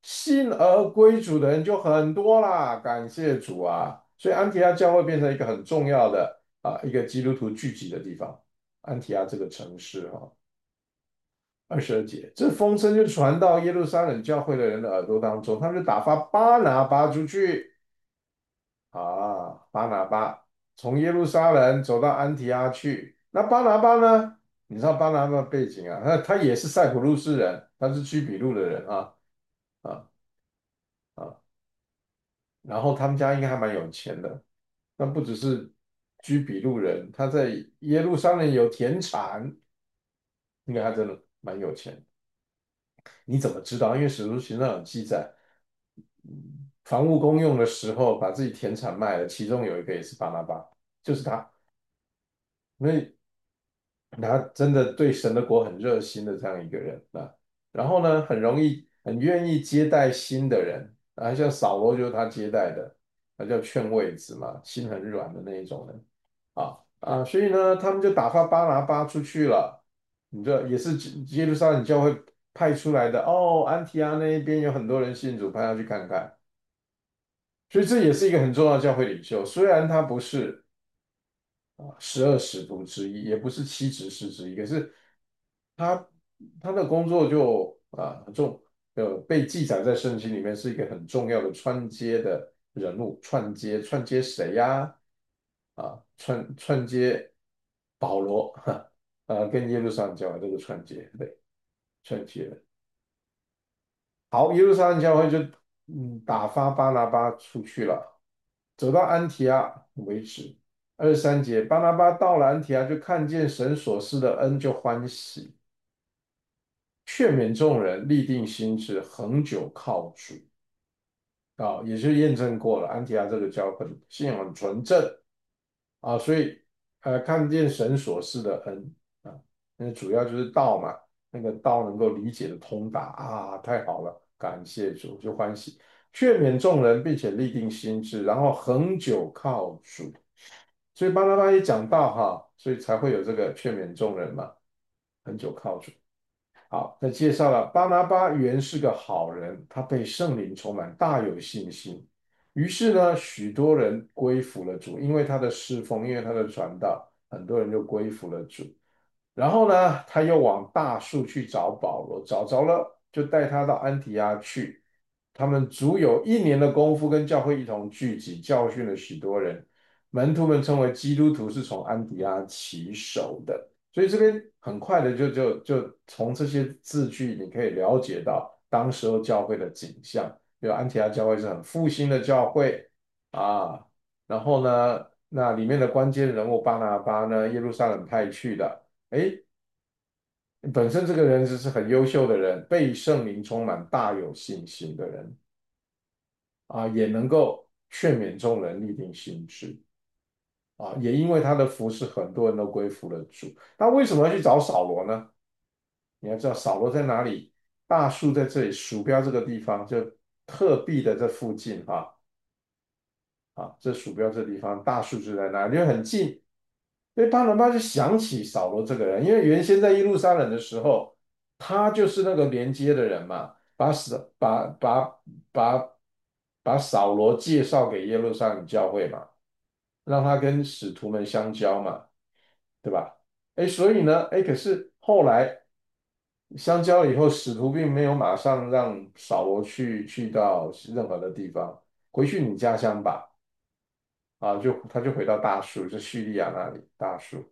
信而归主的人就很多啦，感谢主啊！所以安提阿教会变成一个很重要的啊一个基督徒聚集的地方。安提阿这个城市哈、二十二节，这风声就传到耶路撒冷教会的人的耳朵当中，他们就打发巴拿巴出去啊，巴拿巴从耶路撒冷走到安提阿去。那巴拿巴呢？你知道巴拿巴的背景啊？他他也是塞浦路斯人，他是居比路的人啊啊啊！然后他们家应该还蛮有钱的，那不只是居比路人，他在耶路撒冷有田产，应该他真的蛮有钱。你怎么知道？因为史书行上有记载，房屋公用的时候把自己田产卖了，其中有一个也是巴拿巴，就是他。所以他真的对神的国很热心的这样一个人啊。然后呢，很容易、很愿意接待新的人啊，像扫罗就是他接待的，他叫劝慰子嘛，心很软的那一种人啊啊。所以呢，他们就打发巴拿巴出去了。你这也是耶路撒冷教会派出来的哦，安提阿那一边有很多人信主，派他去看看。所以这也是一个很重要的教会领袖，虽然他不是啊十二使徒之一，也不是七执事之一，可是他他的工作就啊很重，呃被记载在圣经里面是一个很重要的串接的人物，串接串接谁呀？啊，串串接保罗，哈，呃跟耶路撒冷教会这个串接，对，串接的。好，耶路撒冷教会就嗯打发巴拿巴出去了，走到安提阿为止。二十三节，巴拿巴到了安提阿，就看见神所施的恩，就欢喜，劝勉众人，立定心志，恒久靠主。啊，也就验证过了，安提阿这个教会信仰很纯正啊，所以呃，看见神所示的恩啊，那主要就是道嘛，那个道能够理解的通达啊，太好了，感谢主，就欢喜，劝勉众人，并且立定心志，然后恒久靠主。所以巴拿巴也讲到哈，所以才会有这个劝勉众人嘛，恒久靠主。好，那介绍了巴拿巴原是个好人，他被圣灵充满，大有信心。于是呢，许多人归服了主，因为他的侍奉，因为他的传道，很多人就归服了主。然后呢，他又往大树去找保罗，找着了，就带他到安提阿去。他们足有一年的功夫，跟教会一同聚集，教训了许多人。门徒们称为基督徒，是从安提阿起手的。所以这边很快的就就就从这些字句，你可以了解到当时候教会的景象。比如安提阿教会是很复兴的教会啊，然后呢，那里面的关键人物巴拿巴呢，耶路撒冷派去的，诶，本身这个人是是很优秀的人，被圣灵充满，大有信心的人啊，也能够劝勉众人，立定心志。啊，也因为他的服侍，很多人都归服了主。那为什么要去找扫罗呢？你要知道扫罗在哪里？大树在这里，鼠标这个地方，就特币的这附近哈。啊，这鼠标这地方，大树就在那里，就很近。所以巴拿巴就想起扫罗这个人，因为原先在耶路撒冷的时候，他就是那个连接的人嘛，把扫把把把把扫罗介绍给耶路撒冷教会嘛。让他跟使徒们相交嘛，对吧？哎，所以呢，哎，可是后来相交了以后，使徒并没有马上让扫罗去去到任何的地方，回去你家乡吧，啊，就他就回到大树，就叙利亚那里大树。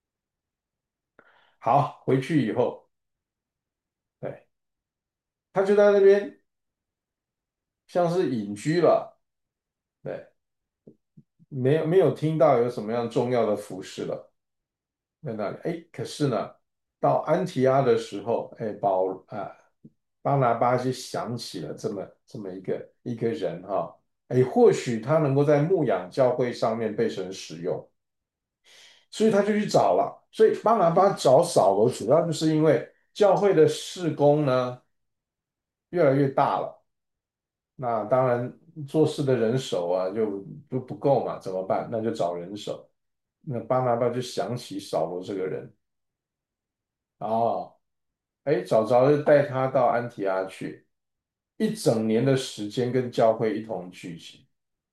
好，回去以后，对，他就在那边像是隐居了，对，没有没有听到有什么样重要的服饰了。在那里。哎，可是呢，到安提阿的时候，哎，保啊巴拿巴就想起了这么这么一个一个人哈，哎，或许他能够在牧养教会上面被神使用，所以他就去找了。所以巴拿巴找扫罗，主要就是因为教会的事工呢越来越大了，那当然做事的人手啊就就不够嘛，怎么办？那就找人手。那巴拿巴就想起扫罗这个人。哦，哎，找着就带他到安提阿去， 一整年的时间跟教会一同聚集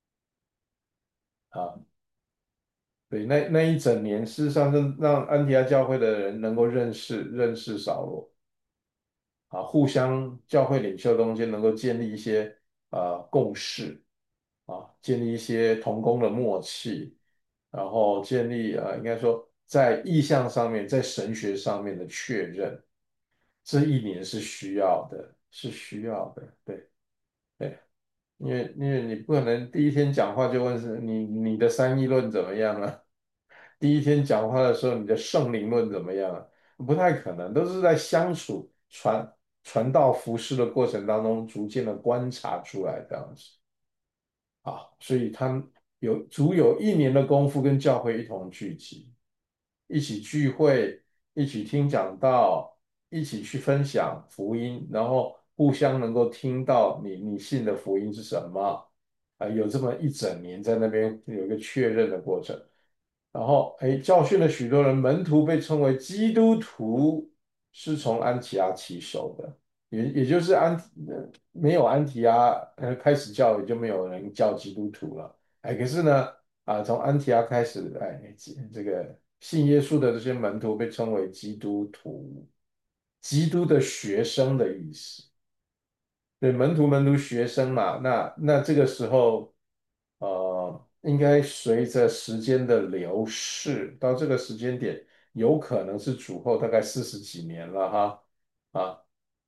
啊。对，那那一整年，事实上让让安提阿教会的人能够认识认识扫罗啊，互相教会领袖中间能够建立一些呃共识啊，建立一些同工的默契，然后建立呃应该说在意向上面，在神学上面的确认，这一年是需要的，是需要的，对对。因为因为你不可能第一天讲话就问是你你的三议论怎么样啊？第一天讲话的时候你的圣灵论怎么样啊？不太可能，都是在相处传传道服侍的过程当中逐渐的观察出来这样子啊。所以他们有足有一年的功夫跟教会一同聚集，一起聚会，一起听讲道，一起去分享福音，然后互相能够听到你你信的福音是什么啊，有这么一整年在那边有一个确认的过程，然后哎，教训了许多人，门徒被称为基督徒，是从安提阿起手的，也也就是安呃没有安提阿呃开始教，也就没有人叫基督徒了，哎，可是呢。啊，从安提阿开始，哎，这个信耶稣的这些门徒被称为基督徒，基督的学生的意思。对，门徒门徒学生嘛，那那这个时候，呃，应该随着时间的流逝，到这个时间点，有可能是主后大概四十几年了哈，啊，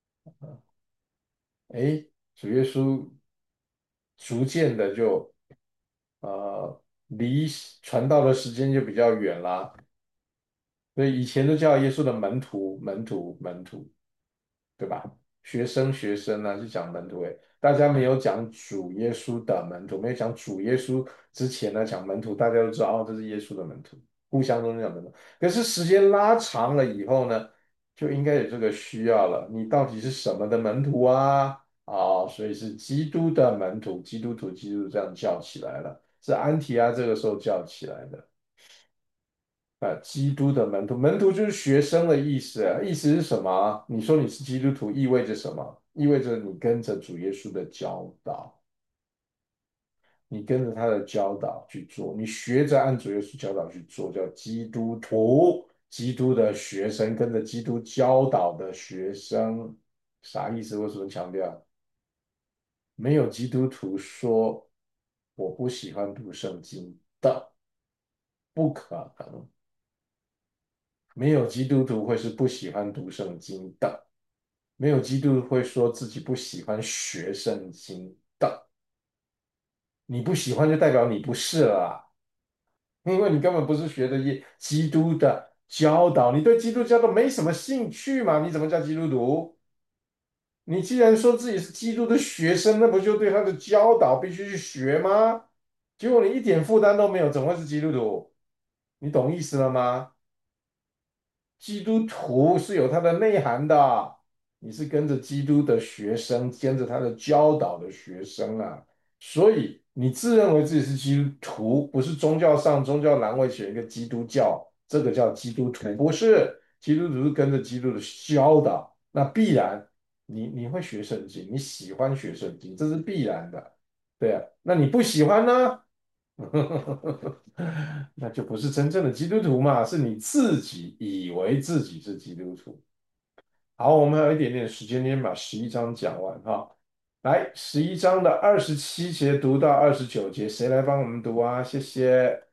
哎，主耶稣逐渐的就呃离传道的时间就比较远啦，所以以前都叫耶稣的门徒，门徒，门徒，对吧？学生，学生呢、是讲门徒诶，大家没有讲主耶稣的门徒，没有讲主耶稣之前呢讲门徒，大家都知道哦，这是耶稣的门徒，互相都是讲门徒。可是时间拉长了以后呢，就应该有这个需要了，你到底是什么的门徒啊？啊、所以是基督的门徒，基督徒，基督徒这样叫起来了，是安提阿这个时候叫起来的。啊，基督的门徒，门徒就是学生的意思啊，意思是什么啊？你说你是基督徒，意味着什么？意味着你跟着主耶稣的教导，你跟着他的教导去做，你学着按主耶稣教导去做，叫基督徒，基督的学生，跟着基督教导的学生，啥意思？为什么强调？没有基督徒说我不喜欢读圣经的，不可能。没有基督徒会是不喜欢读圣经的，没有基督徒会说自己不喜欢学圣经的。你不喜欢就代表你不是了啊，因为你根本不是学的耶基督的教导，你对基督教都没什么兴趣嘛？你怎么叫基督徒？你既然说自己是基督的学生，那不就对他的教导必须去学吗？结果你一点负担都没有，怎么会是基督徒？你懂意思了吗？基督徒是有它的内涵的，你是跟着基督的学生，跟着他的教导的学生啊，所以你自认为自己是基督徒，不是宗教上宗教栏位选一个基督教，这个叫基督徒，不是基督徒是跟着基督的教导，那必然你你会学圣经，你喜欢学圣经，这是必然的，对啊，那你不喜欢呢？那就不是真正的基督徒嘛，是你自己以为自己是基督徒。好，我们还有一点点时间，今天把十一章讲完哈。来，十一章的二十七节读到二十九节，谁来帮我们读啊？谢谢。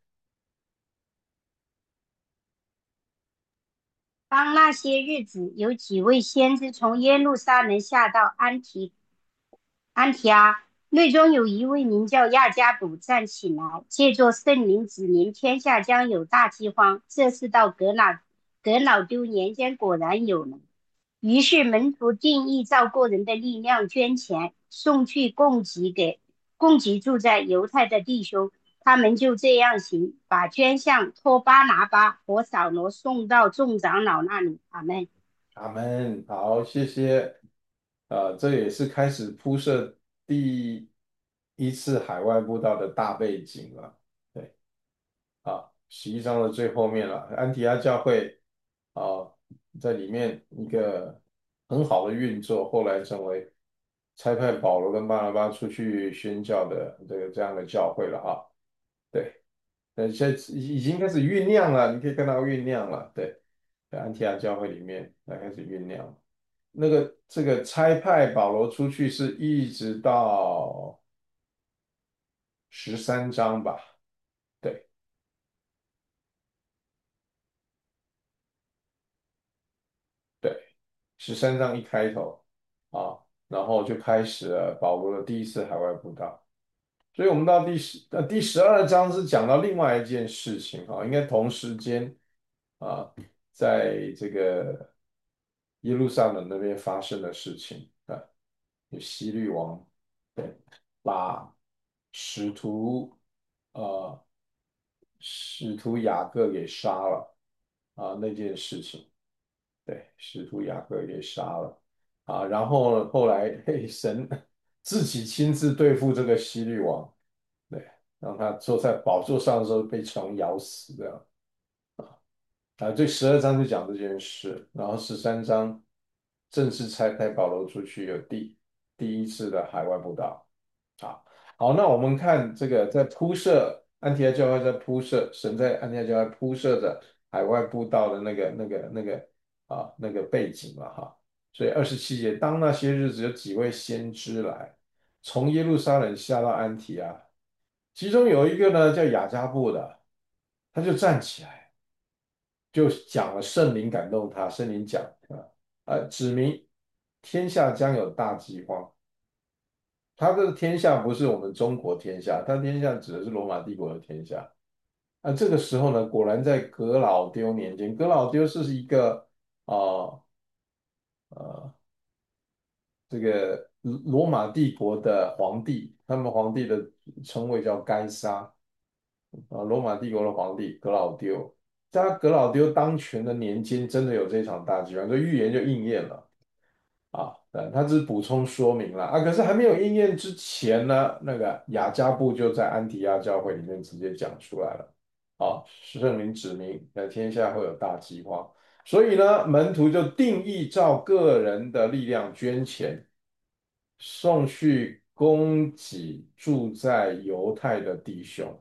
当那些日子，有几位先知从耶路撒冷下到安提安提阿，内中有一位名叫亚加卜站起来，借着圣灵指明天下将有大饥荒。这是到格老格老丢年间果然有了。于是门徒定义照个人的力量捐钱，送去供给给供给住在犹太的弟兄。他们就这样行，把捐项托巴拿巴和扫罗送到众长老那里。阿门。 阿门。好，谢谢。呃，这也是开始铺设第一次海外布道的大背景了。对。啊，十一章的最后面了，安提阿教会啊，在里面一个很好的运作，后来成为差派保罗跟巴拿巴出去宣教的这个这样的教会了哈。对，呃，现在已已经开始酝酿了，你可以看到酝酿了。对，在安提阿教会里面，它开始酝酿。那个这个差派保罗出去是一直到十三章吧？对对，十三章一开头啊，然后就开始了保罗的第一次海外布道。所以我们到第十呃第十二章是讲到另外一件事情哈，应该同时间啊，在这个耶路撒冷那边发生的事情啊，有希律王对把使徒呃使徒雅各给杀了啊那件事情，对，使徒雅各给杀了啊，然后后来嘿神自己亲自对付这个希律王。对，让他坐在宝座上的时候被虫咬死这样啊。这十二章就讲这件事，然后十三章正式差派保罗出去有第第一次的海外布道。好，好，那我们看这个在铺设安提阿教会在铺设，神在安提阿教会铺设着海外布道的那个那个那个啊那个背景了哈。所以二十七节，当那些日子有几位先知来，从耶路撒冷下到安提阿。其中有一个呢叫雅加布的，他就站起来，就讲了圣灵感动他，圣灵讲啊，呃，指明天下将有大饥荒。他的天下不是我们中国天下，他天下指的是罗马帝国的天下。啊，这个时候呢，果然在格老丢年间，格老丢是一个啊呃呃这个罗马帝国的皇帝，他们皇帝的称谓叫该杀。啊，罗马帝国的皇帝格老丢，在他格老丢当权的年间，真的有这场大饥荒，这预言就应验了啊。呃，他只是补充说明了啊，可是还没有应验之前呢，那个雅加布就在安提阿教会里面直接讲出来了。啊，圣灵指明，在天下会有大饥荒，所以呢，门徒就定义照个人的力量捐钱，送去供给住在犹太的弟兄。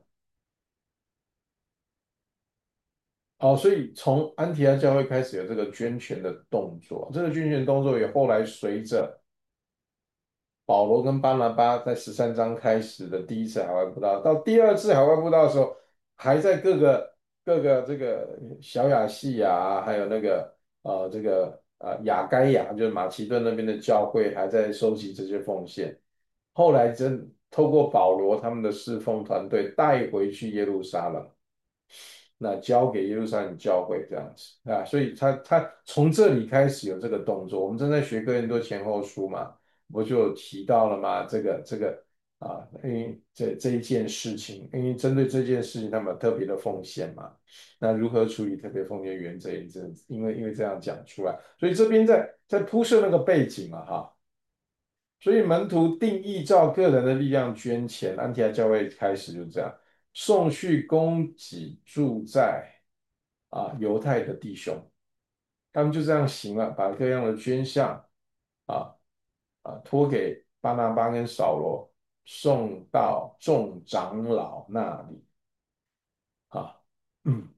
哦，所以从安提阿教会开始有这个捐钱的动作，这个捐钱动作也后来随着保罗跟巴拿巴在十三章开始的第一次海外布道，到第二次海外布道的时候，还在各个各个这个小亚细亚啊，还有那个呃这个呃亚该亚，就是马其顿那边的教会，还在收集这些奉献。后来真透过保罗他们的侍奉团队带回去耶路撒冷。那交给耶路撒冷教会这样子啊，所以他他从这里开始有这个动作。我们正在学哥林多前后书嘛，我就有提到了嘛，这个这个啊，因为这这一件事情，因为针对这件事情，他们有特别的奉献嘛，那如何处理特别奉献原则也这，因为因为这样讲出来，所以这边在在铺设那个背景嘛哈。所以门徒定义照个人的力量捐钱，安提阿教会开始就这样送去供给住在啊犹太的弟兄，他们就这样行了，把各样的捐项啊啊托给巴拿巴跟扫罗，送到众长老那里啊。嗯，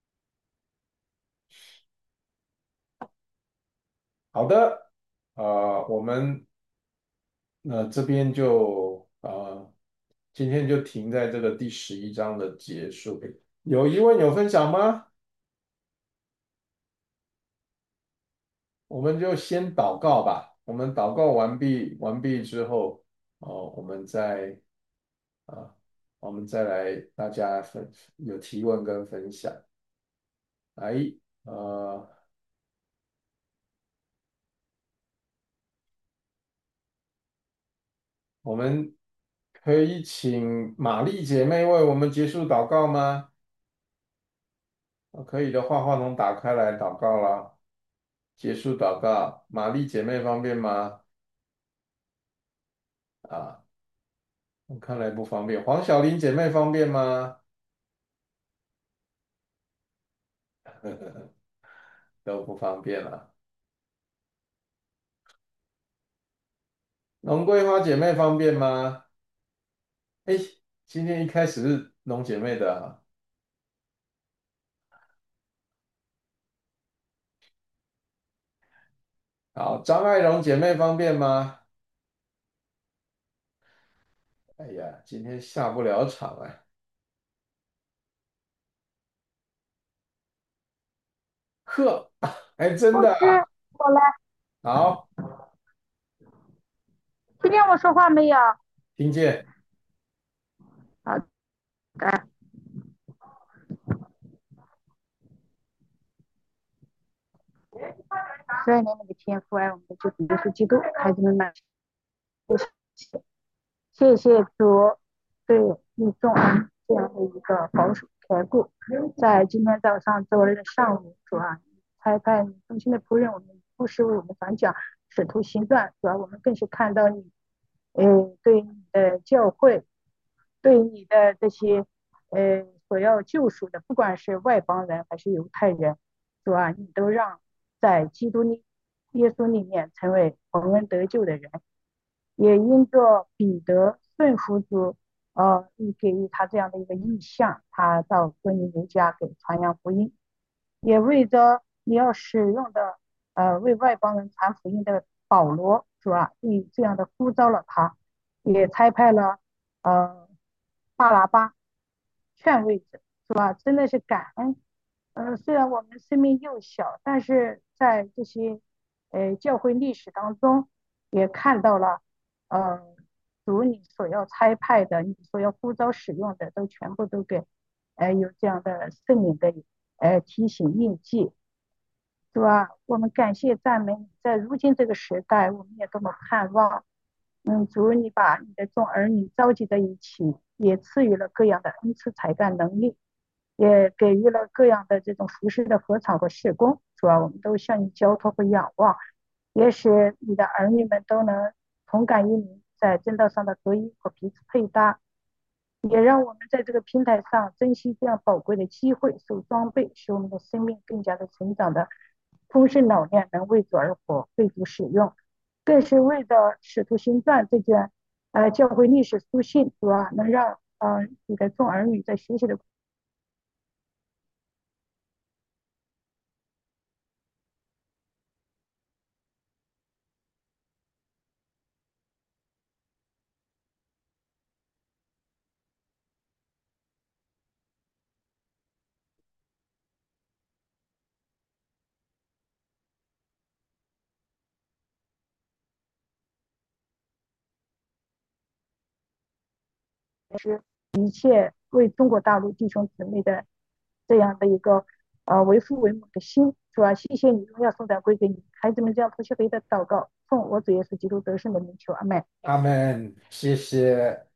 好的，呃，我们那这边就啊，今天就停在这个第十一章的结束。有疑问有分享吗？我们就先祷告吧。我们祷告完毕完毕之后，哦，我们再啊，我们再来大家分有提问跟分享。来，呃，我们可以请玛丽姐妹为我们结束祷告吗？呃可以的话，话筒打开来祷告了。结束祷告，玛丽姐妹方便吗？啊，看来不方便。黄小玲姐妹方便吗？都不方便了。 龙桂花姐妹方便吗？哎，今天一开始是龙姐妹的啊。好，张爱荣姐妹方便吗？哎呀，今天下不了场啊。呵，哎，真牧师， 的啊。 我来， 好， 听见我说话没有？ 听见。 好的，十二年那个天父爱我们的主耶稣基督，孩子们们，谢谢主对你众恩这样的一个保守开顾，在今天早上周日的上午，主啊，差派你中心的仆人，我们不是为我们讲讲使徒行传，主要我们更是看到你，呃，对你的教会，对你的这些，呃，所要救赎的，不管是外邦人还是犹太人，主啊，你都让在基督里耶稣里面成为蒙恩得救的人。也因着彼得顺服主，呃，你给予他这样的一个意向，他到哥尼流家给传扬福音，也为着你要使用的，呃，为外邦人传福音的保罗，主啊，你这样的呼召了他，也差派了，呃，巴拉巴劝慰者，是吧？真的是感恩。呃，虽然我们生命幼小，但是在这些，呃，教会历史当中，也看到了。呃，主你所要差派的，你所要呼召使用的，都全部都给，呃，有这样的圣灵的，呃，提醒印记，是吧？我们感谢赞美你，在如今这个时代，我们也多么盼望，嗯，主你把你的众儿女召集在一起，也赐予了各样的恩赐、才干、能力，也给予了各样的这种服饰的合场和事工，主要我们都向你交托和仰望，也使你的儿女们都能同感于你在正道上的合一和彼此配搭，也让我们在这个平台上珍惜这样宝贵的机会，受装备，使我们的生命更加的成长的丰盛老练，能为主而活，为主使用，更是为了使徒行传这件呃教会历史书信，主啊，能让呃你的众儿女在学习的一切为中国大陆弟兄姊妹的这样的一个呃为父为母的心，主啊，谢谢你，荣耀颂赞归给你，孩子们这样不谦卑的祷告，奉我主耶稣基督得胜的名求，阿门。 阿门，谢谢。